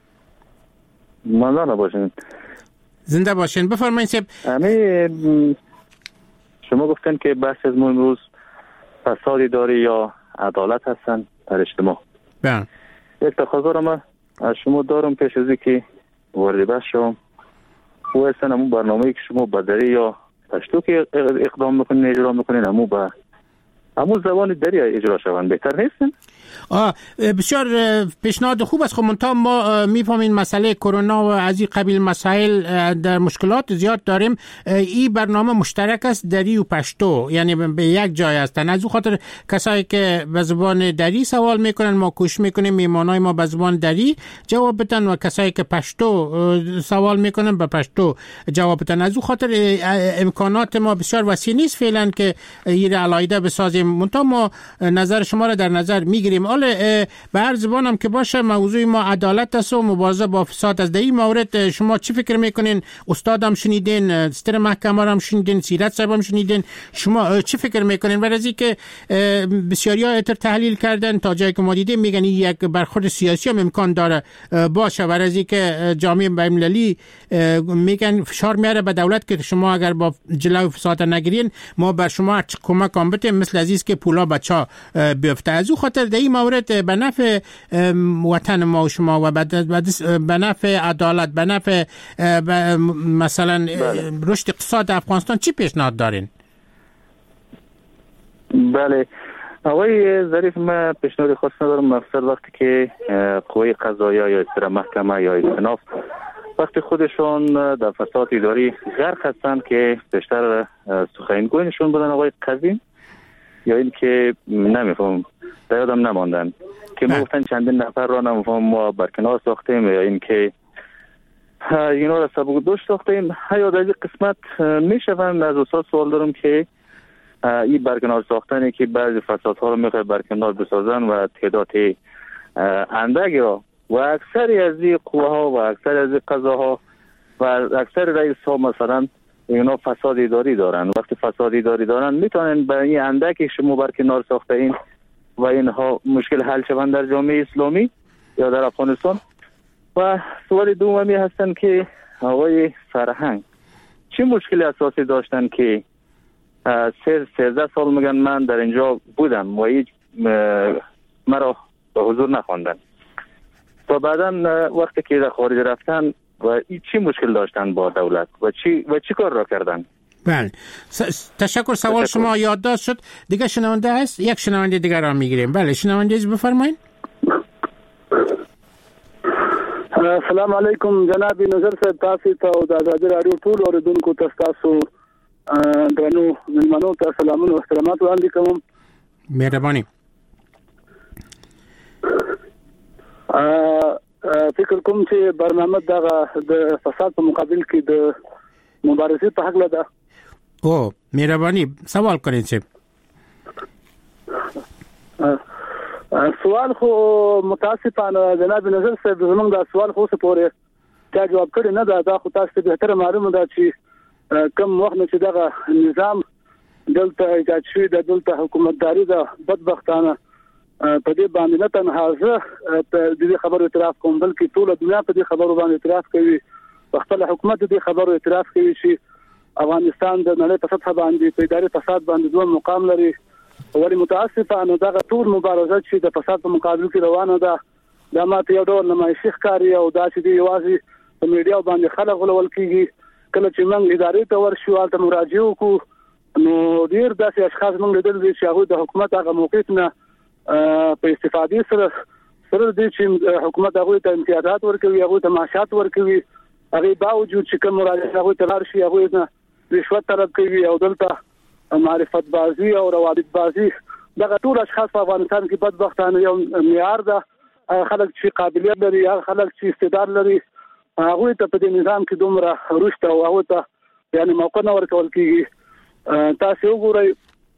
Speaker 5: ممنون باشین.
Speaker 2: زنده باشین، بفرمایید سیب.
Speaker 5: همین شما گفتن که بحث از ما امروز فساد اداری یا عدالت هستن در اجتماع.
Speaker 2: بله.
Speaker 5: یک تقاضا را من از شما دارم پیش از اینکه وارد بحث شم. و اصلا همون برنامه‌ای که شما بدری یا پشتو که اقدام میکنین اجرا میکنین همون با همون زبان دری اجرا شوند بهتر نیستن؟
Speaker 2: آه بسیار پیشنهاد خوب است. خب منتها ما میفهمیم مسئله کرونا و از این قبیل مسائل در مشکلات زیاد داریم. این برنامه مشترک است دری و پشتو، یعنی به یک جای هستن. از اون خاطر کسایی که به زبان دری سوال میکنن ما کوشش میکنیم میمانای ما به زبان دری جواب بدن و کسایی که پشتو سوال میکنن به پشتو جواب بدن. از اون خاطر امکانات ما بسیار وسیع نیست فعلا که این علایده بسازیم. منتها ما نظر شما را در نظر میگیریم. حالا به هر زبان هم که باشه موضوع ما عدالت است و مبارزه با فساد است. در این مورد شما چی فکر میکنین؟ استاد هم شنیدین، ستر محکمه هم شنیدین، سیرت صاحب هم شنیدین، شما چی فکر میکنین؟ برای که بسیاری ها اتر تحلیل کردن تا جایی که ما دیدیم میگن یک برخورد سیاسی هم امکان داره باشه. برای که جامعه بین‌المللی میگن فشار میاره به دولت که شما اگر با جلوی فساد نگیرین ما بر شما کمک هم بتیم، مثل عزیز که پولا بچا بیفته. از او خاطر در این مورد به نفع وطن ما و شما و به نفع عدالت، به نفع مثلا رشد اقتصاد افغانستان چی پیشنهاد دارین؟
Speaker 5: بله آقای ظریف، من پیشنهاد خاص ندارم. مقصد وقتی که قوه قضاییه یا اصطلاح محکمه یا استئناف وقتی خودشون در فساد اداری غرق هستند که بیشتر سخنگوی نشون بدن آقای قضیه، یا این که نمیفهم در یادم نماندن که ما گفتن چندین نفر را نمیفهم ما برکنار ساختیم یا این که اینا را سبک دوش ساختیم. یا در این قسمت میشوند از استاد سوال دارم که این برکنار ساختنی که بعضی فسادها رو میخواه برکنار بسازن و تعداد اندکی را و اکثری از این قوه ها و اکثر از این قضاها و اکثر رئیس ها مثلا اینا فساد اداری دارن. وقتی فساد اداری دارن میتونن به این اندکی شما برکنار ساخته این و اینها مشکل حل شوند در جامعه اسلامی یا در افغانستان. و سوال دومی هستن که آقای فرهنگ چه مشکل اساسی داشتن که سه سیزده سال میگن من در اینجا بودم و هیچ مرا به حضور نخواندن و بعدا وقتی که در خارج رفتن و این چی مشکل داشتن با دولت و چی و چی کار را کردن؟
Speaker 2: بله تشکر. سوال تشکر. شما یادداشت شد. دیگه شنونده هست؟ یک شنونده دیگر را میگیریم. بله شنونده بفرمایید.
Speaker 7: السلام علیکم جناب نظر صاحب، تاسو ته او د آزادي رادیو ټول اوریدونکو ته تاسو درنو ملمنو ته سلامونه او احترامات وړاندې کوم.
Speaker 2: مهرباني.
Speaker 7: فکر کوم چې برنامه دغه د فساد په مقابل کې د مبارزې په حق ده.
Speaker 2: او مهرباني سوال کړئ چې
Speaker 7: سوال خو متاسفانه جناب نظر صاحب زموږ دا سوال خو څه پورې تا جواب کړی نه دا دا خو تاسو ته به معلومه ده چې کم وخت چې دغه نظام دلته ایجاد شوی د دلته حکومتداري ده بدبختانه په دې باندې نه تنها زه د دې خبرو اعتراف کوم بلکې ټول دنیا په دې خبرو باندې اعتراف کوي. خپل حکومت دې خبرو اعتراف کوي چې افغانستان د نړۍ په سطح باندې په اداري فساد باندې دوه مقام لري. ولی متاسفانه دغه ټول مبارزه چې د فساد په مقابل کې روانه ده دا ماته یو ډول نمایشي ښکاري او دا چې یوازې په میډیا باندې خلک غولول کیږي. کله چې موږ ادارې ته ورشو البته مراجعه وکړو نو ډیر داسې اشخاص موږ لیدل چې هغه د حکومت هغه موقف نه په استفادې سره سره د چې حکومت هغه ته امتیازات ورکوي، هغه ته معاشات ورکوي، هغه باوجود چې کوم مراجعه هغه ته ورشي هغه نه رشوت طلب کوي او دلته معرفت بازی او روابط بازی. دغه ټول اشخاص په افغانستان کې بدبختانه یو معیار ده. خلک چې قابلیت لري، هغه خلک چې استعداد لري، هغه ته په دې نظام کې دومره رشد او هغه ته یعنی موقع نه ورکول کیږي. تاسو وګورئ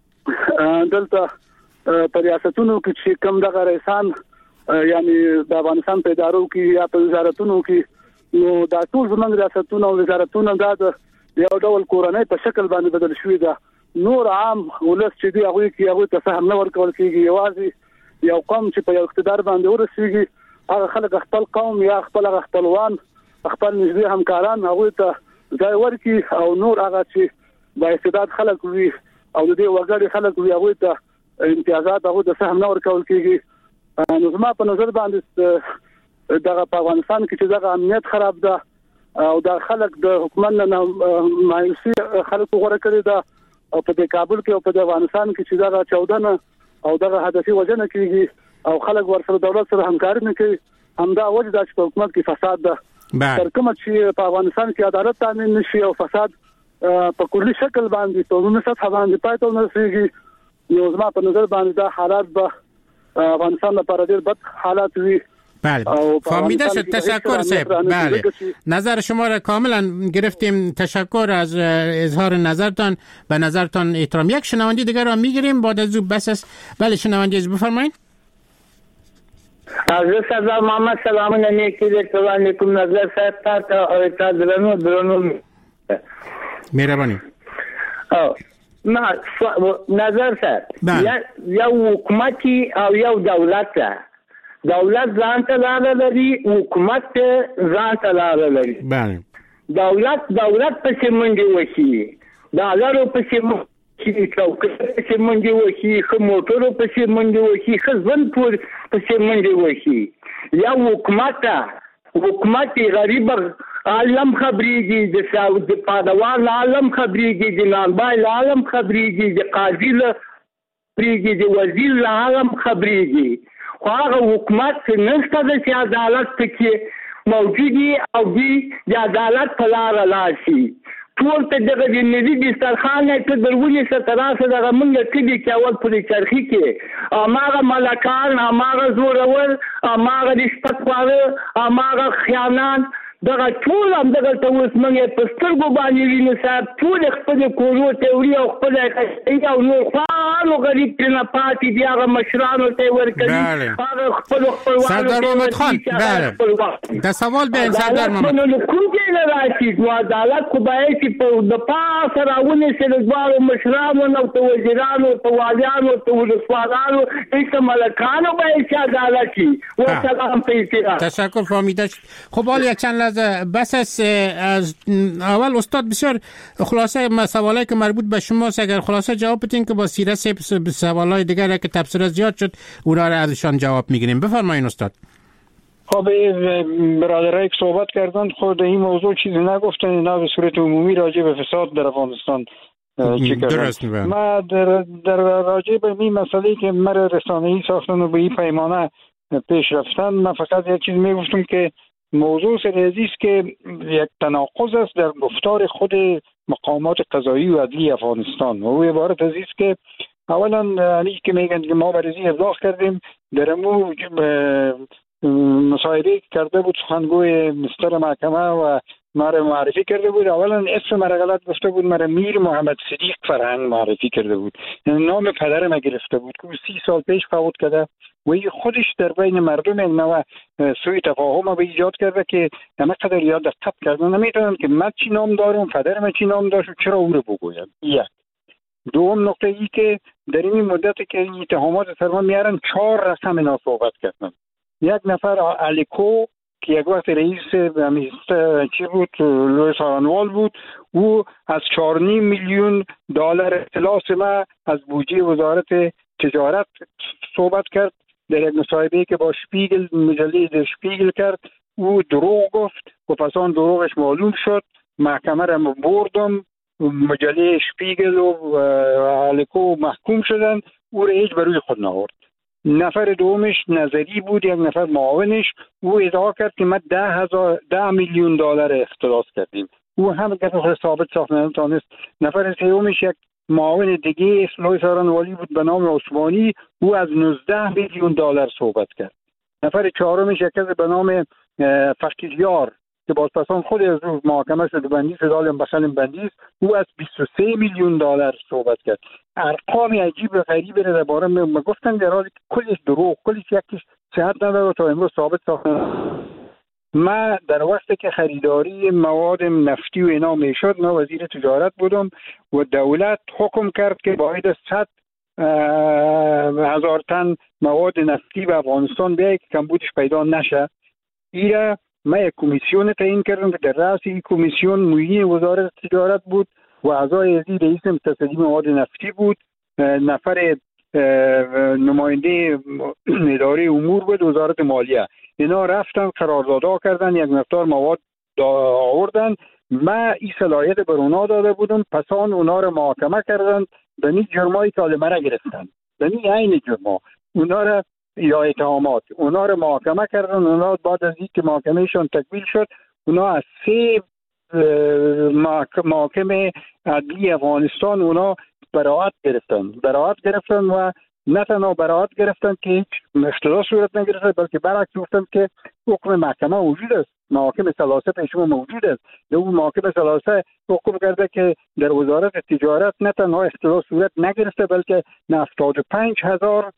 Speaker 7: دلته په ریاستونو کې چې کوم دغه رئیسان یعنی د افغانستان په ادارو کې یا په وزارتونو کې نو دا ټول زموږ ریاستونه او وزارتونه دا د یو ډول کورنۍ په شکل باندې بدل شوی ده. نور عام ولس چې دی هغه کې هغه ته سهم نه ورکول کیږي. یوازې یو قوم چې په یو اقتدار باندې ورسیږي هغه خلک خپل قوم یا خپل خپلوان خپل نږدې همکاران هغه ته ځای ورکړي او نور هغه چې با استعداد خلک وي او د دې وګړي خلک وي هغه ته امتیازات هغه ته سهم نه ورکول کیږي. نو زما په نظر باندې دغه په افغانستان کې چې دغه امنیت خراب ده او د خلک د حکومت نه مایوسي خلک غوړه کړی ده او په کابل کې او په افغانستان کې چې دغه چودہ نه او دغه هدفي وجنه کیږي او خلک ورسره دولت سره همکاري نه کوي. همدا وجه ده چې په حکومت کې فساد ده. تر کومه چې په افغانستان کې عدالت تامین نشي او فساد په کلی شکل باندې ټولنه سطح باندې پاتې نه رسیږي نو زما په نظر باندې دا حالات به افغانستان لپاره ډېر بد حالات وي.
Speaker 2: بله فهمیده شد. تشکر صاحب. بله نظر شما را کاملا گرفتیم. تشکر از اظهار نظرتان. به نظرتان احترام. یک شنونده دیگر را میگیریم بعد از او بس است. بله شنونده بفرمایید.
Speaker 8: از سلام محمد سلامونه نیکی دکتر نیکم نظر صاحب تا تا تا درنو درنو
Speaker 2: مهربانی.
Speaker 8: نه نظر صاحب یا حکومتی او یو دولت ده. دولت ځان ته لاره لري، حکومت ځان ته لاره لري.
Speaker 2: بله
Speaker 8: دولت دولت پسې منډې وهي، ډالرو پسې منډې چوکۍ پسې منډې وهي، ښه موټرو پسې منډې وهي، ښه ژوند پسې منډې وهي. یا حکومت حکومت غریب عالم خبرېږي، د پادوال عالم خبرېږي، د نانبایل عالم خبرېږي، د قاضي خبرېږي، د وزیر عالم خبرېږي. خو هغه حکومت نشته ده چې عدالت پکې موجودي او دوی د عدالت په لاره لاړ شي. ټول ته دغه د ملي دسترخوان ته درولي څه راسه دغه موږ کلي کې اول پرې چرخي کې هماغه ملکان، هماغه زورور، هماغه رشوتخواره، هماغه خیانان دغه ټول هم دغه ته اوس موږ په سترګو باندې وینو صاحب. ټول خپل کورو ته وړي او خپل او نور خپل غریب ته نه پاتې دي. هغه مشرانو ته ورکوي، هغه خپل خپلوانو
Speaker 2: سردار محمد خان. بله دا سوال به سردار محمد
Speaker 8: کوم ځای نه راشي نو عدالت خو باید چې په د پاسه راونیسي د دواړو مشرانو نه ته وزیرانو ته والیانو ته ولسوالانو ته ملکانو باید چې عدالت شي. والسلام په احترام.
Speaker 2: تشکر فهمیده شد. خب حالا یک چند لحظه بس است. از اول استاد بسیار خلاصه سوالایی که مربوط به شماست اگر خلاصه جواب بدین که با سیره سوالای دیگر که تبصره زیاد شد اونا را ازشان جواب میگیریم. بفرمایید استاد.
Speaker 4: خب برادرایی که صحبت کردن خود این موضوع چیزی نگفتن، اینا به صورت عمومی راجع به فساد در افغانستان چی کردن. ما در, در راجع به این مسئله که مرا رسانه‌ای ساختن و به این پیمانه پیش رفتن، من فقط یک چیز میگفتم که موضوع سریعی است که یک تناقض است در گفتار خود مقامات قضایی و عدلی افغانستان. و عبارت از است که اولا علی که میگن که ما بررسی ابلاغ کردیم، در امو مصاحبه کرده بود سخنگوی مستر محکمه و مرا معرفی کرده بود. اولا اسم مرا غلط گفته بود، مرا میر محمد صدیق فرهنگ معرفی کرده بود، نام پدرم گرفته بود که سی سال پیش فوت کرده و این خودش در بین مردم یک نوع سوء تفاهم به ایجاد کرده که همه قدر یاد دقت کردن نمیتونن که من چی نام دارم، پدرم چی نام داشت و چرا او رو بگویم. یک دوم نقطه ای که در این مدت که این اتهامات سر ما میارن چهار رقم اینا صحبت کردن. یک نفر الیکو که یک وقت رئیس چی بود لوئیس آرانوال بود، او از چهار و نیم میلیون دلار اختلاس ما از بودجه وزارت تجارت صحبت کرد. در یک مصاحبه که با شپیگل مجله در شپیگل کرد او دروغ گفت و پس آن دروغش معلوم شد. محکمه را بردم، مجله شپیگل و الیکو محکوم شدن، او را هیچ بروی خود نآورد. نفر دومش نظری بود، یک نفر معاونش، او ادعا کرد که ما ده هزار ده میلیون دلار اختلاس کردیم، او هم که ثابت ساخت نتونست. نفر سومش یک معاون دیگه لوئیس آرانوالی بود به نام عثمانی، او از نوزده میلیون دلار صحبت کرد. نفر چهارمش یک کس به نام فقیریار که بازپسان خود از روز محاکمه شده بندیست دالم بخلم بندیست، او از بیست و سه میلیون دلار صحبت کرد. ارقام عجیب و غریبی را درباره ما گفتن، در حالی که کلش دروغ، کلش یکیش صحت نداره تا امروز ثابت ساختن. ما در وقتی که خریداری مواد نفتی و اینا میشد، ما وزیر تجارت بودم و دولت حکم کرد که باید صد هزار تن مواد نفتی به افغانستان بیاید که کمبودش پیدا نشه. ایره ما یک کمیسیون تعیین کردم که در رأس این کمیسیون معین وزارت تجارت بود و اعضای ازی رئیس متصدی مواد نفتی بود، نفر نماینده اداره امور بود وزارت مالیه. اینا رفتن قراردادها کردن، یک مقدار مواد آوردن، ما این صلاحیت بر اونا داده بودم، پس آن اونا رو محاکمه کردن به این جرمایی که مرا گرفتن، به این عین جرما اونا رو یا اتهامات اونا رو محاکمه کردن. اونا بعد از اینکه محاکمهشون تکمیل شد، اونا از سه محاکمه عدلی افغانستان اونا براءت گرفتن براءت گرفتن و نه تنها براءت گرفتن که هیچ اختلاس صورت نگرفته، بلکه برعکس گفتن که حکم محکمه وجود است، محاکم ثلاثه پیش ما موجود است. در اون محاکم ثلاثه حکم کرده که در وزارت تجارت نه تنها اختلاس صورت نگرفته، بلکه هفتاد و پنج هزار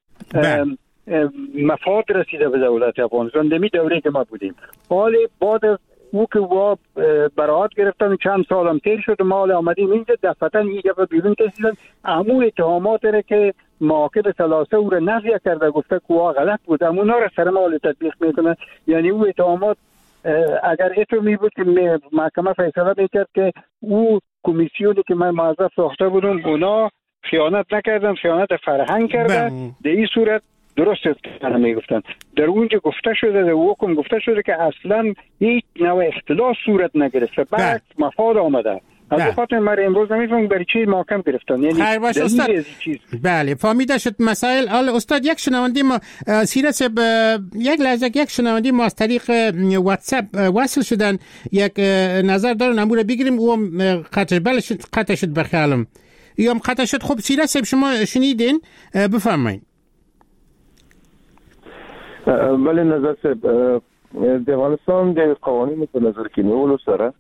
Speaker 4: مفاد رسیده به دولت افغانستان در می دوره که ما بودیم. حال بعد از او که با براعت گرفتن چند سالم تیر شد، ما حالا آمدیم اینجا دفعتاً این دفعه بیرون کشیدن امو اتهامات را که محاکم ثلاثه او را نفی کرده، گفته که او غلط بود، امونا را سر ما تطبیق میکنه. یعنی او اتهامات اگر اتو می بود که محکمه فیصله میکرد که او کمیسیونی که من موظف ساخته بودم اونا خیانت نکردن، خیانت فرهنگ کردن، در این صورت درست است که میگفتن. در اونجا گفته شده، در حکم گفته شده که اصلا هیچ نوع اختلاس صورت نگرفته، بعد مفاد آمده. از خاطر من امروز نمیفهمم برای چی محکم گرفتن. یعنی
Speaker 2: خیر باش استاد. بله فهمیده شد مسائل. حالا استاد یک شنونده ما سیرت صاحب یک لحظه یک شنونده ما از طریق واتساپ وصل شدن، یک نظر دارن امور بگیریم. او قطع بله شد قطع شد بخیالم یا قطع شد. خب سیرت صاحب شما شنیدین، بفرمایید.
Speaker 5: بله نظر صاحب، د افغانستان د قوانینو په نظر کې نیولو سره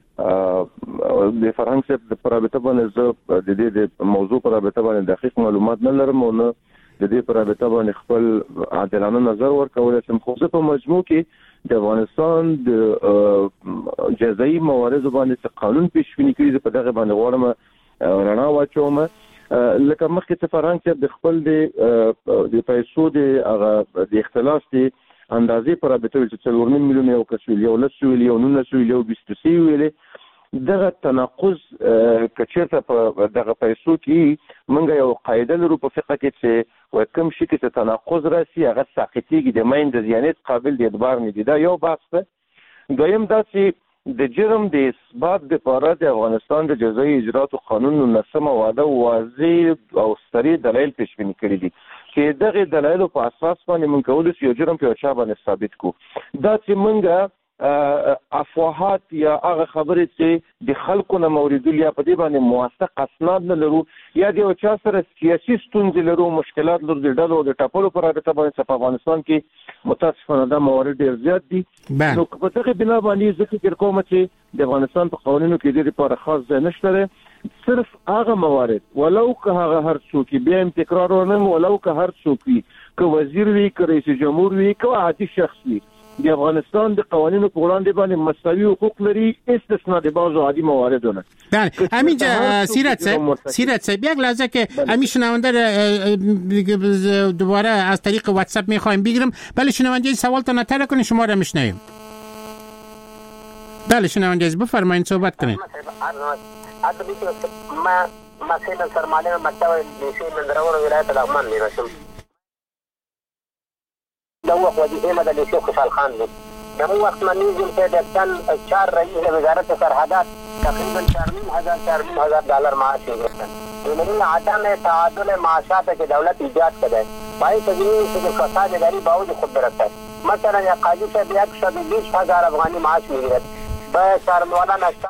Speaker 5: د فرهنګ صاحب په رابطه باندې زه د دې د موضوع په رابطه باندې دقیق معلومات نه لرم او نه د دې په رابطه باندې خپل عادلانه نظر ورکولی شم. خو زه په مجموع کې د افغانستان د جزایي مواردو باندې څه قانون پیشبیني کړي، زه په دغه باندې غواړم رڼا واچوم. لکه مخکې څه فرهنګ صاحب د خپل د پیسو د هغه د اختلاس د اندازې په رابطه چې څلور نیم میلیون یو کس ویل، یو لس ویل، یو نولس ویل، یو بیست سه ویل، دغه تناقض کچېرته په دغه پیسو کې موږ یو قاعده لرو په فقه کې چې کوم شي کې تناقض راشي هغه ساقطېږي د مین د زیانت قابل د اعتبار نه دي. دا یو بحث ده. دویم دا چې د جرم د اثبات لپاره د افغانستان د جزایي اجراتو قانون نولسمه ماده واضح او صریح دلایل پیش بینی کړي دي چې دغه دلایلو په اساس باندې موږ کولی شو یو جرم په یو چا باندې ثابت کړو. دا چې موږ افواهات یا هغه خبرې چې د خلکو نه موریدل یا په دې باندې موثق اسناد نه لرو یا د یو چا سره سیاسي ستونزې لرو مشکلات لرو د ډلو د ټاپلو پر رابطه باندې په افغانستان کې متاسفانه دا موارد ډېر زیات دي. نو په دغه بنا باندې زه فکر کوم چې د افغانستان په قوانینو کې د لپاره خاص ځای نشته لري. صرف هغه موارد ولو که هغه هر څوک بیا هم تکرار ونم ولو که هر څوک وي که وزیر وي که رئیس جمهور وي که عادي شخص وي د افغانستان د قوانینو په وړاندې باندې مساوي حقوق لري استثنا د بعضو عادي مواردونه.
Speaker 2: بله همین سیرت صاحب سیرت صاحب یک لحظه که همین شنونده دوباره از طریق واتساپ میخوایم بگیرم. بله شنونده سوالتون نتره کنید شما را میشنویم. بله شنونده بفرمایید صحبت کنید.
Speaker 9: ما مثلا سرمایه مکتب لیسه مندرور ولایت لغمان میرسم دو وقت وزیر مدد شیخ خوشحال خان بود. در اون وقت من نیزم که دستن چار رئیس وزارت سرحدات تقریبا چارمین هزار چارمین هزار دلار معاش میگرفتن. این عدم تعادل معاشات که دولت ایجاد کرده باعث تجربه که فساد اداری باوجود خود برسد. مثلا یا قاضی صاحب یک صد و بیست هزار افغانی معاش میگیرد و سرموالا نشتا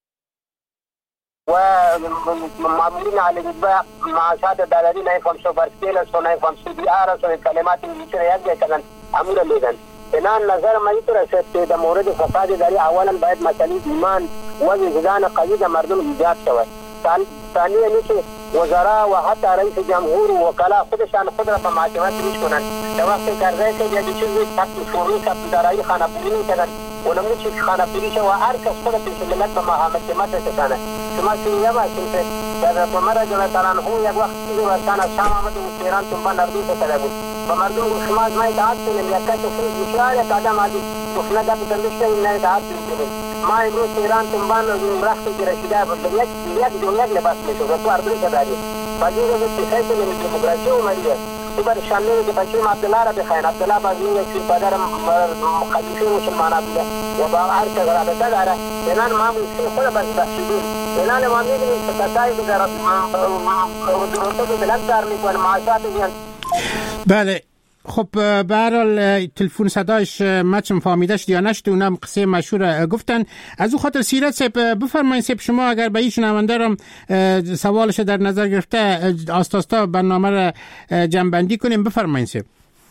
Speaker 9: و معمولین علی الإطباق معاشات دلاری نایفهمشو برسکیلس و نایفهمشو بیارس و کلمات انگلیسی را یک جای کردن امور لیدن. بنان نظر ما این رسید که در مورد فساد اداری اولا باید مسئله ایمان و وجدان قوی در مردم ایجاد شود. ثانیا اینکه وزرا و حتی رئیس جمهور و وکلا خودشان خود را به محاکمه پیش کنند. در وقت کرده که یک چیزی تحت فروغ دارایی خانه‌پوری کردن ولمو چې خانه‌پوری شو هر کس خود پیش ملت به محاکمه رسانه. شما سیاه باشید که در عمر جل جلاله هو یک وقت چیزی ورسانه شام آمد و ایران تنبا نردی شده بود. و مردم شما از ما اطاعت کنیم یک کس خود بسیار یک آدم عادی دخله دا بسندشته این نه اطاعت کنیم. ما امروز ایران تنبا رختی که رسیده بود یک یک دنیا لباس میشود و تو اردوی شداری. بعدی روز تیسای کنیم دموکراسی اومدیه. تو بر شاملی که بچیم عبدالله را بخیر. عبدالله بازی یک پدر خلیفه مسلمانات بوده و با هر که رابطه داره. اینان ما مسلم خود بس بخشیدیم. اینان ما میبینیم که تتایی که در درسته بلد دار میکنه معاشات زیان.
Speaker 2: بله خب به هر حال تلفن صدایش مچم فهمیدش یا نشد اونم قصه مشهور گفتن. از او خاطر سیرت صاحب بفرمایید صاحب شما اگر به این شنونده رم سوالش در نظر گرفته آستاستا برنامه را جمع‌بندی کنیم بفرمایید صاحب.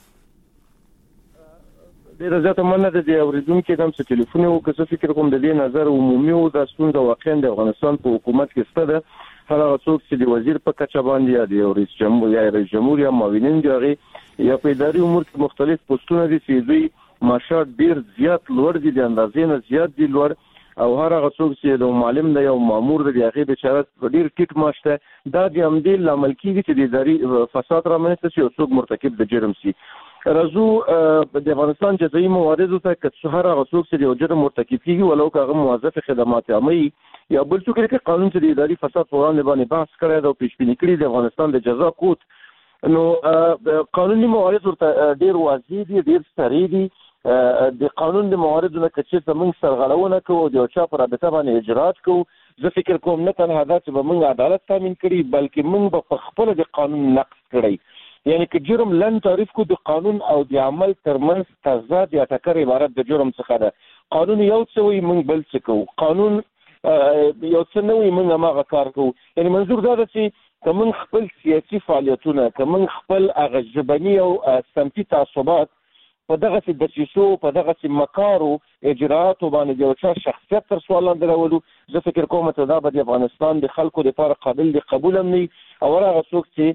Speaker 5: ډیره زیاته مننه د اوریدونکو دم څخه ټلیفون او که څه فکر کوم د دې نظر عمومي او د ستونزې واقعا د افغانستان په حکومت کې ستده هغه څوک چې د وزیر په کچه باندې یا د رئیس جمهور یا رئیس جمهور یا معاونین دغه یا په اداري امور کې مختلف پوسټونه دي چې دوی معاشات ډیر زیات لوړ دي د اندازې نه زیات دي لوړ او هغه څوک چې د معلم دی او مامور دی هغه بیچاره ډیر ټیټ معاش ته دا د عمدي لامل کیږي چې د اداري فساد رامنځته شي او څوک مرتکب د جرم شي. راځو د افغانستان جزایي مواردو ته که څه هغه څوک چې د جرم مرتکب کیږي ولو که هغه موظف خدمات عامه یا بل څوک چې قانون چې د اداري فساد په وړاندې باندې بحث کړی دا پیش بینی کړی د افغانستان د جزا کوډ نو قانوني موارد ورته ډیر واضح دي ډیر صریح دي. د قانون د مواردو نه کچې ته موږ سرغړونه کوو د یو چا پر رابطه باندې اجرات کوو زه فکر کوم نه تنها دا چې به موږ عدالت تامین کړي بلکې موږ به په خپله د قانون نقض کړی یعنی که جرم لن تعریف کو د قانون او د عمل ترمنځ تضاد یا ټکر عبارت د جرم څخه ده. قانون یو څه وي موږ بل څه کوو قانون یو څه نه وي موږ هماغه کار کوو. یعنی منظور دا ده چې که موږ خپل سیاسي فعالیتونه که موږ خپل هغه ژبني او سمتي تعصبات په دغسې دسیسو په دغسې مکارو اجرااتو باندې د یو چا شخصیت تر سوال لاندې راولو زه فکر کوم چې دا به د افغانستان د خلکو لپاره قابل د قبول هم نه وي او هغه څوک چې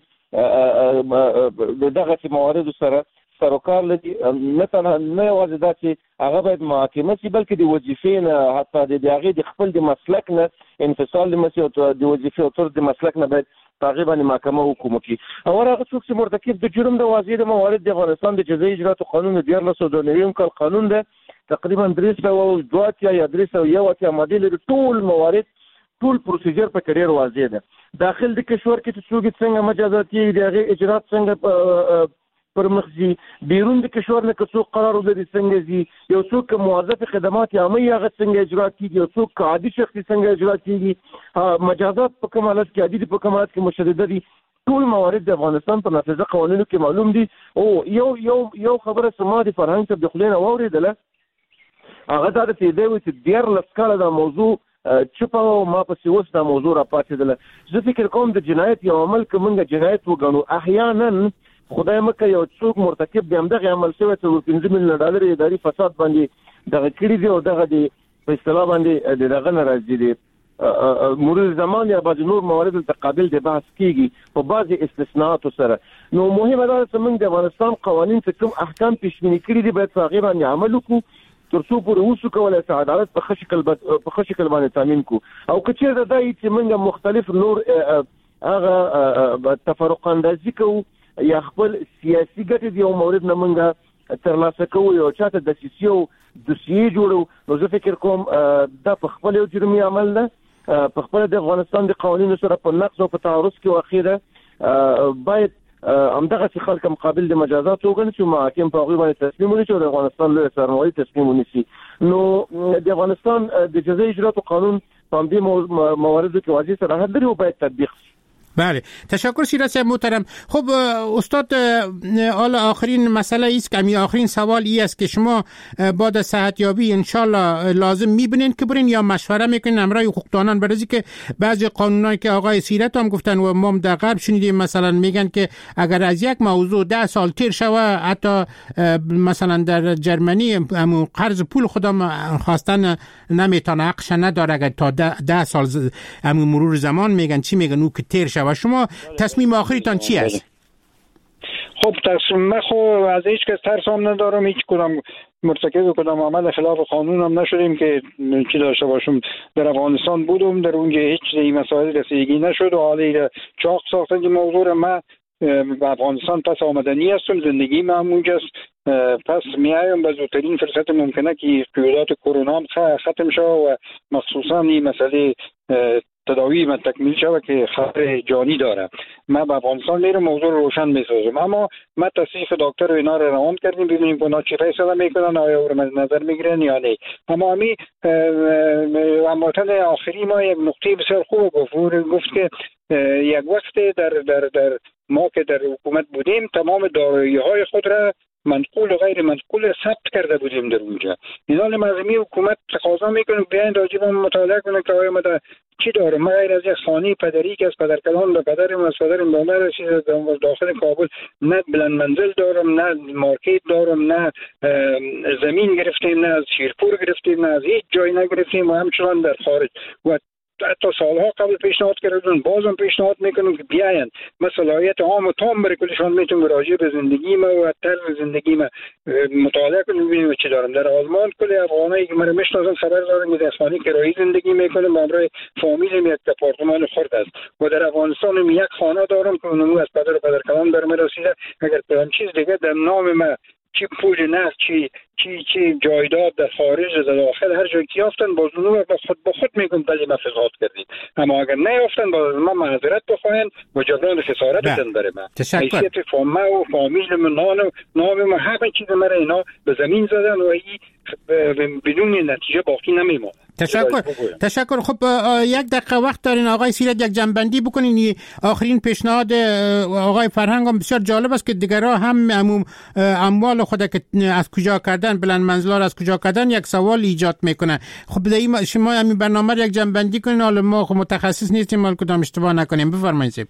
Speaker 5: د دغسې مواردو سره سروکار لري نه تنها نه یوازې دا چې هغه باید محاکمه شي بلکې د وظیفې نه حتی د هغې د خپل د مسلک نه انفصال د مسي او د وظیفې او طرز د مسلک نه باید هغې باندې محاکمه وکړو کړي او هغه څوک چې مرتکب د جرم د واضح د موارد د افغانستان د جزایي اجراتو قانون د دیارلس سوه دوه نوي کال قانون ده تقریبا درې سوه دوه اتیا یا درې سوه یو اتیا مادې لري. ټول موارد ټول پروسیجر په کې ډېر واضح ده. داخل د کشور کې چې څوک څنګه مجازاتي د هغې اجرات څنګه پر مخ ځي، بیرون د کشور نه که څوک قرار ولري څنګه ځي، یو څوک موظف خدمات عامه هغه څنګه اجرا کېږي، یو څوک عادي شخصي څنګه اجرا کېږي، مجازات په کوم حالت کې عادي دي په کوم حالت کې مشدده دي. ټول موارد د افغانستان په نافذه قوانینو کې معلوم دي. او یو یو یو خبره سما د فرهنګ صاحب د خولې نه واورېدله، هغه دا ده چې دی وایي چې دیارلس کاله دا موضوع چپه او ما پسې اوس دا موضوع راپاڅېدله. زه فکر کوم د جنایت یو عمل که موږ جنایت وګڼو، احیانا خدای مکه یو څوک مرتکب د همدغې عمل شوی څلور پنځه میلیونه ډالر اداري فساد باندې دغه کړي دي او دغه د په اصطلاح باندې د دغه نه راځي د مرور زمان یا بعضې نور موارد ته قابل د بحث کېږي په بعضې استثناءاتو سره. نو مهمه دا ده چې موږ د افغانستان قوانین چې کوم احکام پیشبیني کړي دي باید په هغې باندې عمل وکړو تر څو پورې وسو کولی چې عدالت په ښه شکل په ښه شکل باندې تامین کړو. او که چېرته دا وي چې موږ مختلف نور هغه تفرق اندازي کوو یا خپل سیاسي ګټې د یو مورد نه موږ ترلاسه کوو، یو چاته دسیسې او دوسیې جوړو، نو زه فکر کوم دا په خپل یو جرمي عمل ده، په خپل د افغانستان د قوانینو سره په نقض او په تعرض کې واقع ده. باید همدغسې خلک مقابل د مجازات وګڼي چې محاکم په هغوی باندې تصمیم ونیسي او د افغانستان لویه څارنوالي تصمیم ونیسي. نو د افغانستان د جزایي اجراتو قانون په همدې مواردو کې واضح صراحت لري او باید تطبیق شي.
Speaker 2: بله، تشکر شیراز صاحب محترم. خب استاد، حالا آخرین مسئله است که همین آخرین سوال ای است که شما بعد از صحتیابی انشالله لازم میبینین که برین یا مشوره میکنین امرای حقوقدانان؟ برای که بعضی قانونایی که آقای سیرت هم گفتن و ما در غرب شنیدیم مثلا میگن که اگر از یک موضوع ده سال تیر شوه، حتی مثلا در جرمنی همون قرض پول خودم خواستن نمیتونه، حقش نداره اگر تا ده, ده سال همون مرور زمان میگن چی میگن او که تیر شوه. و شما تصمیم آخریتان چی است؟
Speaker 4: خب تصمیم من خب از هیچ کس ترس هم ندارم، هیچ کدام مرتکب کدام عمل خلاف قانون هم نشدیم که چی داشته باشم. در افغانستان بودم، در اونجا هیچ این مسائل رسیدگی نشد و حالی چاق ساختن که موضوع ما به افغانستان پس آمدنی هستم، زندگی من اونجاست، پس میایم به زودترین فرصت ممکنه که قیودات کرونا ختم شد و مخصوصا این مسئله تداوی من تکمیل شده که خطر جانی داره. من به افغانستان میرم، موضوع رو روشن میسازم، اما ما تصدیق دکتر و اینا رو روان کردیم ببینیم که اونا چی فیصله میکنن، آیا او رو نظر میگیرن یا نه. اما همی هموطن آخری ما یک نقطه بسیار خوب گفت، گفت که یک وقت در در در ما که در حکومت بودیم تمام دارایی های خود را منقول و غیر منقول ثبت کرده بودیم در اونجا. اینا لازمی حکومت تقاضا میکنه بیاین راجع به مطالعه کنه که آیا ما چی داره. ما غیر از یک خانه پدری که از پدرکلان به پدرم و از پدرم به من رسیده داخل کابل نه بلند منزل دارم، نه مارکت دارم، نه زمین گرفتیم، نه از شیرپور گرفتیم، نه از هیچ جایی نگرفتیم و همچنان در خارج و حتی سالها قبل پیشنهاد کردن، بازم پیشنهاد میکنم که بیاین ما صلاحیت عام و تام برای کلشان میتونم راجع به زندگی ما و طرز زندگی ما مطالعه کنیم ببینیم چی دارم. در آلمان کل افغانایی که من میشناسم خبر دارن که در خانه کرایی زندگی میکنم، همراه فامیلم یک آپارتمان خرد است و در افغانستان یک خانه دارم که اونم از پدر و پدرکلان برام رسیده. اگر پلان چیز دیگه در نام ما چی پول نقد چی چی چی جایداد در خارج در داخل هر جایی که یافتن باز اونو با خود با خود میگم بله ما فساد کردیم، اما اگر نیافتن باز ما معذرت بخواین و جبران خسارت بدن برای ما. حیثیت فاما و فامیل من نام نام ما همه چیز مرا اینا به زمین زدن و ای بدون نتیجه باقی نمیمونه.
Speaker 2: تشکر تشکر. خب یک دقیقه وقت دارین آقای سیرت، یک جنبندی بکنین. آخرین پیشنهاد آقای فرهنگ هم بسیار جالب است که دیگرها هم اموال خود که از کجا کردن، بلند منزلار از کجا کردن، یک سوال ایجاد میکنه. خب در شما همین برنامه یک جنبندی کنین، حالا ما متخصص نیستیم، مال کدام اشتباه نکنیم. بفرمایید.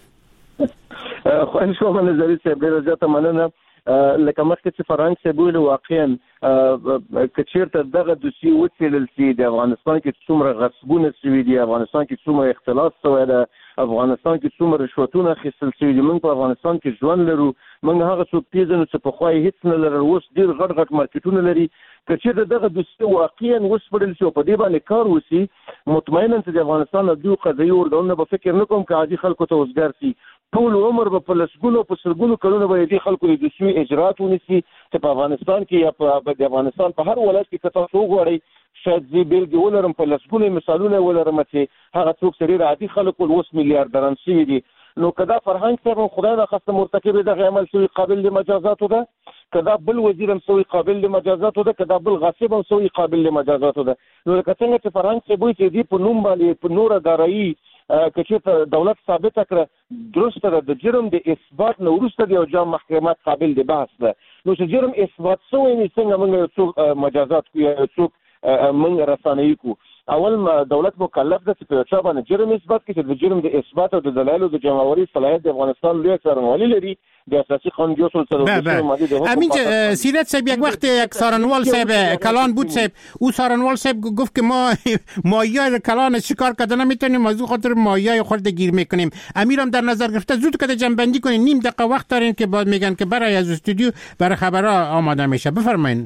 Speaker 5: خواهش کوم نظری صاحب ډیره زیاته مننه. لکه مخکې چې فرهنګ صاحب ویل واقعا که چېرته دغه دوسیې وڅېړل سي، د افغانستان کې څومره غصبونه سوي دي، افغانستان کې څومره اختلاس سوی ده، افغانستان کې څومره رشوتونه اخیستل سوي دي، موږ په افغانستان کې ژوند لرو، موږ هغه څوک پیژنو چې پخوا یې هېڅ نه لرل، اوس ډېر غټ غټ مارکېټونه لري. که چېرته دغه دوسیې واقعا وسپړل سي او په دې باندې کار وسي، مطمئنا چې د افغانستان د دوی قضایي ارګانونه به فکر نه کوم که عادي خلکو ته وزګار سي، ټول عمر په لسګونو په سلګونو کلونو به دې خلکو د جسمي اجرات ونیسي چې په افغانستان کې یا په د افغانستان په هر ولایت کې کته څو غوړي شاید زی بیلګې ولرم په لسګونو مثالونه ولرم چې هغه څوک سړي عادي خلکو اوس میلیارډران شي دي نو کدا فرهنګ صاحب خدای نه خاصه مرتکب د عمل شوی قابل لمجازات ده کدا بل وزیر هم سوی قابل لمجازات ده کدا بل غاصب هم سوی قابل لمجازات ده نو لکه څنګه چې فرهنګ صاحب وي چې دی په نوم باندې په نور دارایی کچې دولت ثابت کړ درسته د جرم د اثبات نو ورسته د جام محکمه قابل د بحث ده نو چې جرم اثبات سوی نه څنګه موږ څو مجازات کوو څو موږ رسانه‌ای کو اول ما دولت مکلف ده چې په باندې جرم اثبات کې چې د جرم د اثبات او د دلایل د جمعواري صلاحیت د افغانستان لوی څرنګوالي لري د اساسي قانون جوړ شو
Speaker 2: امین سیرت صاحب یک وقت یک سارنوال صاحب کلان بود صاحب او سارنوال صاحب گفت که ما مایه کلان شکار کردن نمیتونیم موضوع خاطر مایه خورد گیر میکنیم امیرم در نظر گرفته زود کده جنبندی کنین نیم دقیقه وقت دارین که بعد میگن که برای از استودیو برای خبرها آماده میشه بفرمایید.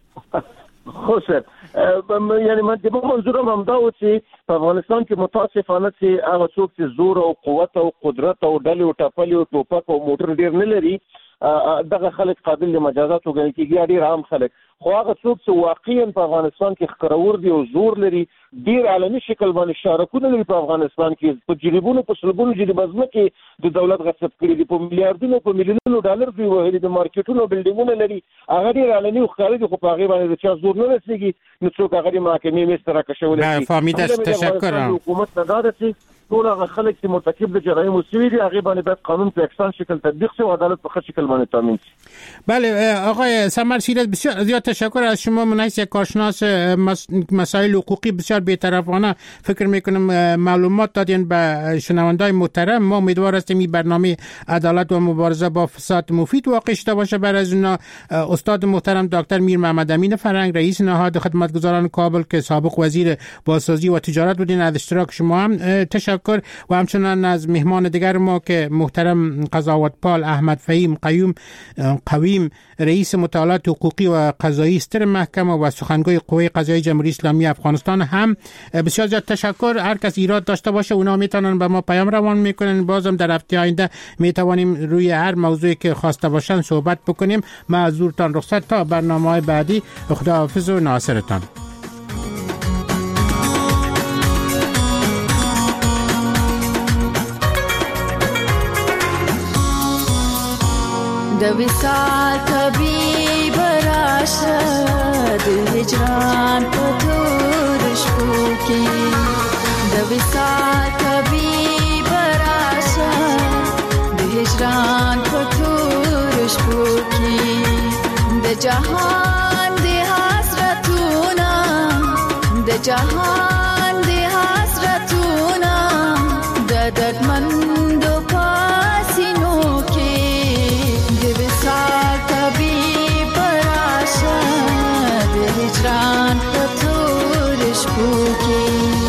Speaker 5: خو سر یعنی من د منظورم هم دا و چې په افغانستان کې متاسفانه چې هغه څوک چې زور او قوت او قدرت او ډلې او ټپلې او ټوپک او موټر ډیر نه لري دغه خلک قابل لمجازات وګڼل کېږي ډیر عام خلک خو هغه څوک چې واقعا په افغانستان کې ښکرور دي او زور لري ډیر عالمي شکل باندې شارکونه لري په افغانستان کې په جریبونو په سلګونو جریبه کې د دولت غصب کړي دي په میلیارډونو په میلیونونو ډالر دی وهلي د مارکیټونو بلډینګونه لري هغه ډیر عالمي خارجي خو په هغه باندې چې زور نه رسېږي نو څوک هغه محکمې مستره کښولې
Speaker 2: نه فهمیدش تشکر
Speaker 5: حکومت نه داده چې ټول هغه خلک چې مرتکب د جرایم وسوي دي هغه باندې باید قانون په احسان شکل تطبیق شي و عدالت په ښه شکل باندې تامین شي.
Speaker 2: بله آقای سمر سیرت بسیار زیاد تشکر از شما من از یک کارشناس مسائل حقوقی بسیار بی‌طرفانه فکر میکنم معلومات دادین به شنوندای محترم ما امیدوار هستیم این برنامه عدالت و مبارزه با فساد مفید واقع شده باشه برای از اونا استاد محترم دکتر میر محمد امین فرنگ رئیس نهاد خدمتگزاران کابل که سابق وزیر بازسازی و تجارت بودین از اشتراک شما هم تشکر و همچنان از مهمان دیگر ما که محترم قضاوتپال احمد فهیم قیوم قویم رئیس مطالعات حقوقی و قضایی ستر محکمه و سخنگوی قوه قضایی جمهوری اسلامی افغانستان هم بسیار زیاد تشکر. هر کس ایراد داشته باشه اونا میتونن به ما پیام روان میکنن بازم در هفته آینده میتوانیم روی هر موضوعی که خواسته باشن صحبت بکنیم. معذورتان رخصت تا برنامه‌های بعدی خداحافظ و ناصرتان.
Speaker 10: د وصال طبیب راشد هجران په تور شپو کې د وصال طبیب راشد د هجران په تور شپو کې د جهان د حسرتونه د جهان د حسرتونه د دردمند پاسینو کې طبیب راشد هجران په تور شپو کې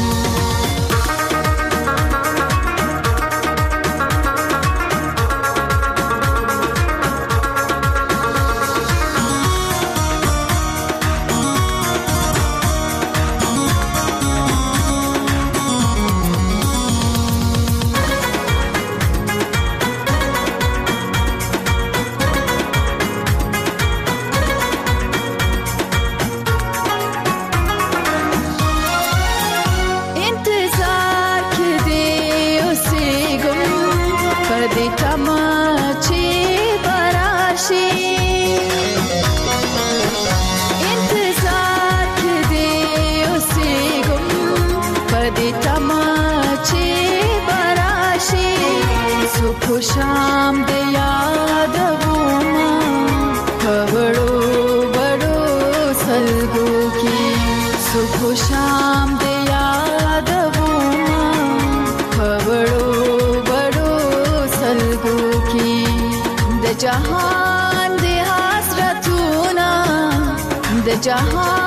Speaker 10: شام د یاد وما بڑو بڑو سلگو کی صبح شام د یاد وما بڑو بڑو سلگو کی د جهان د حسرتونه د جهان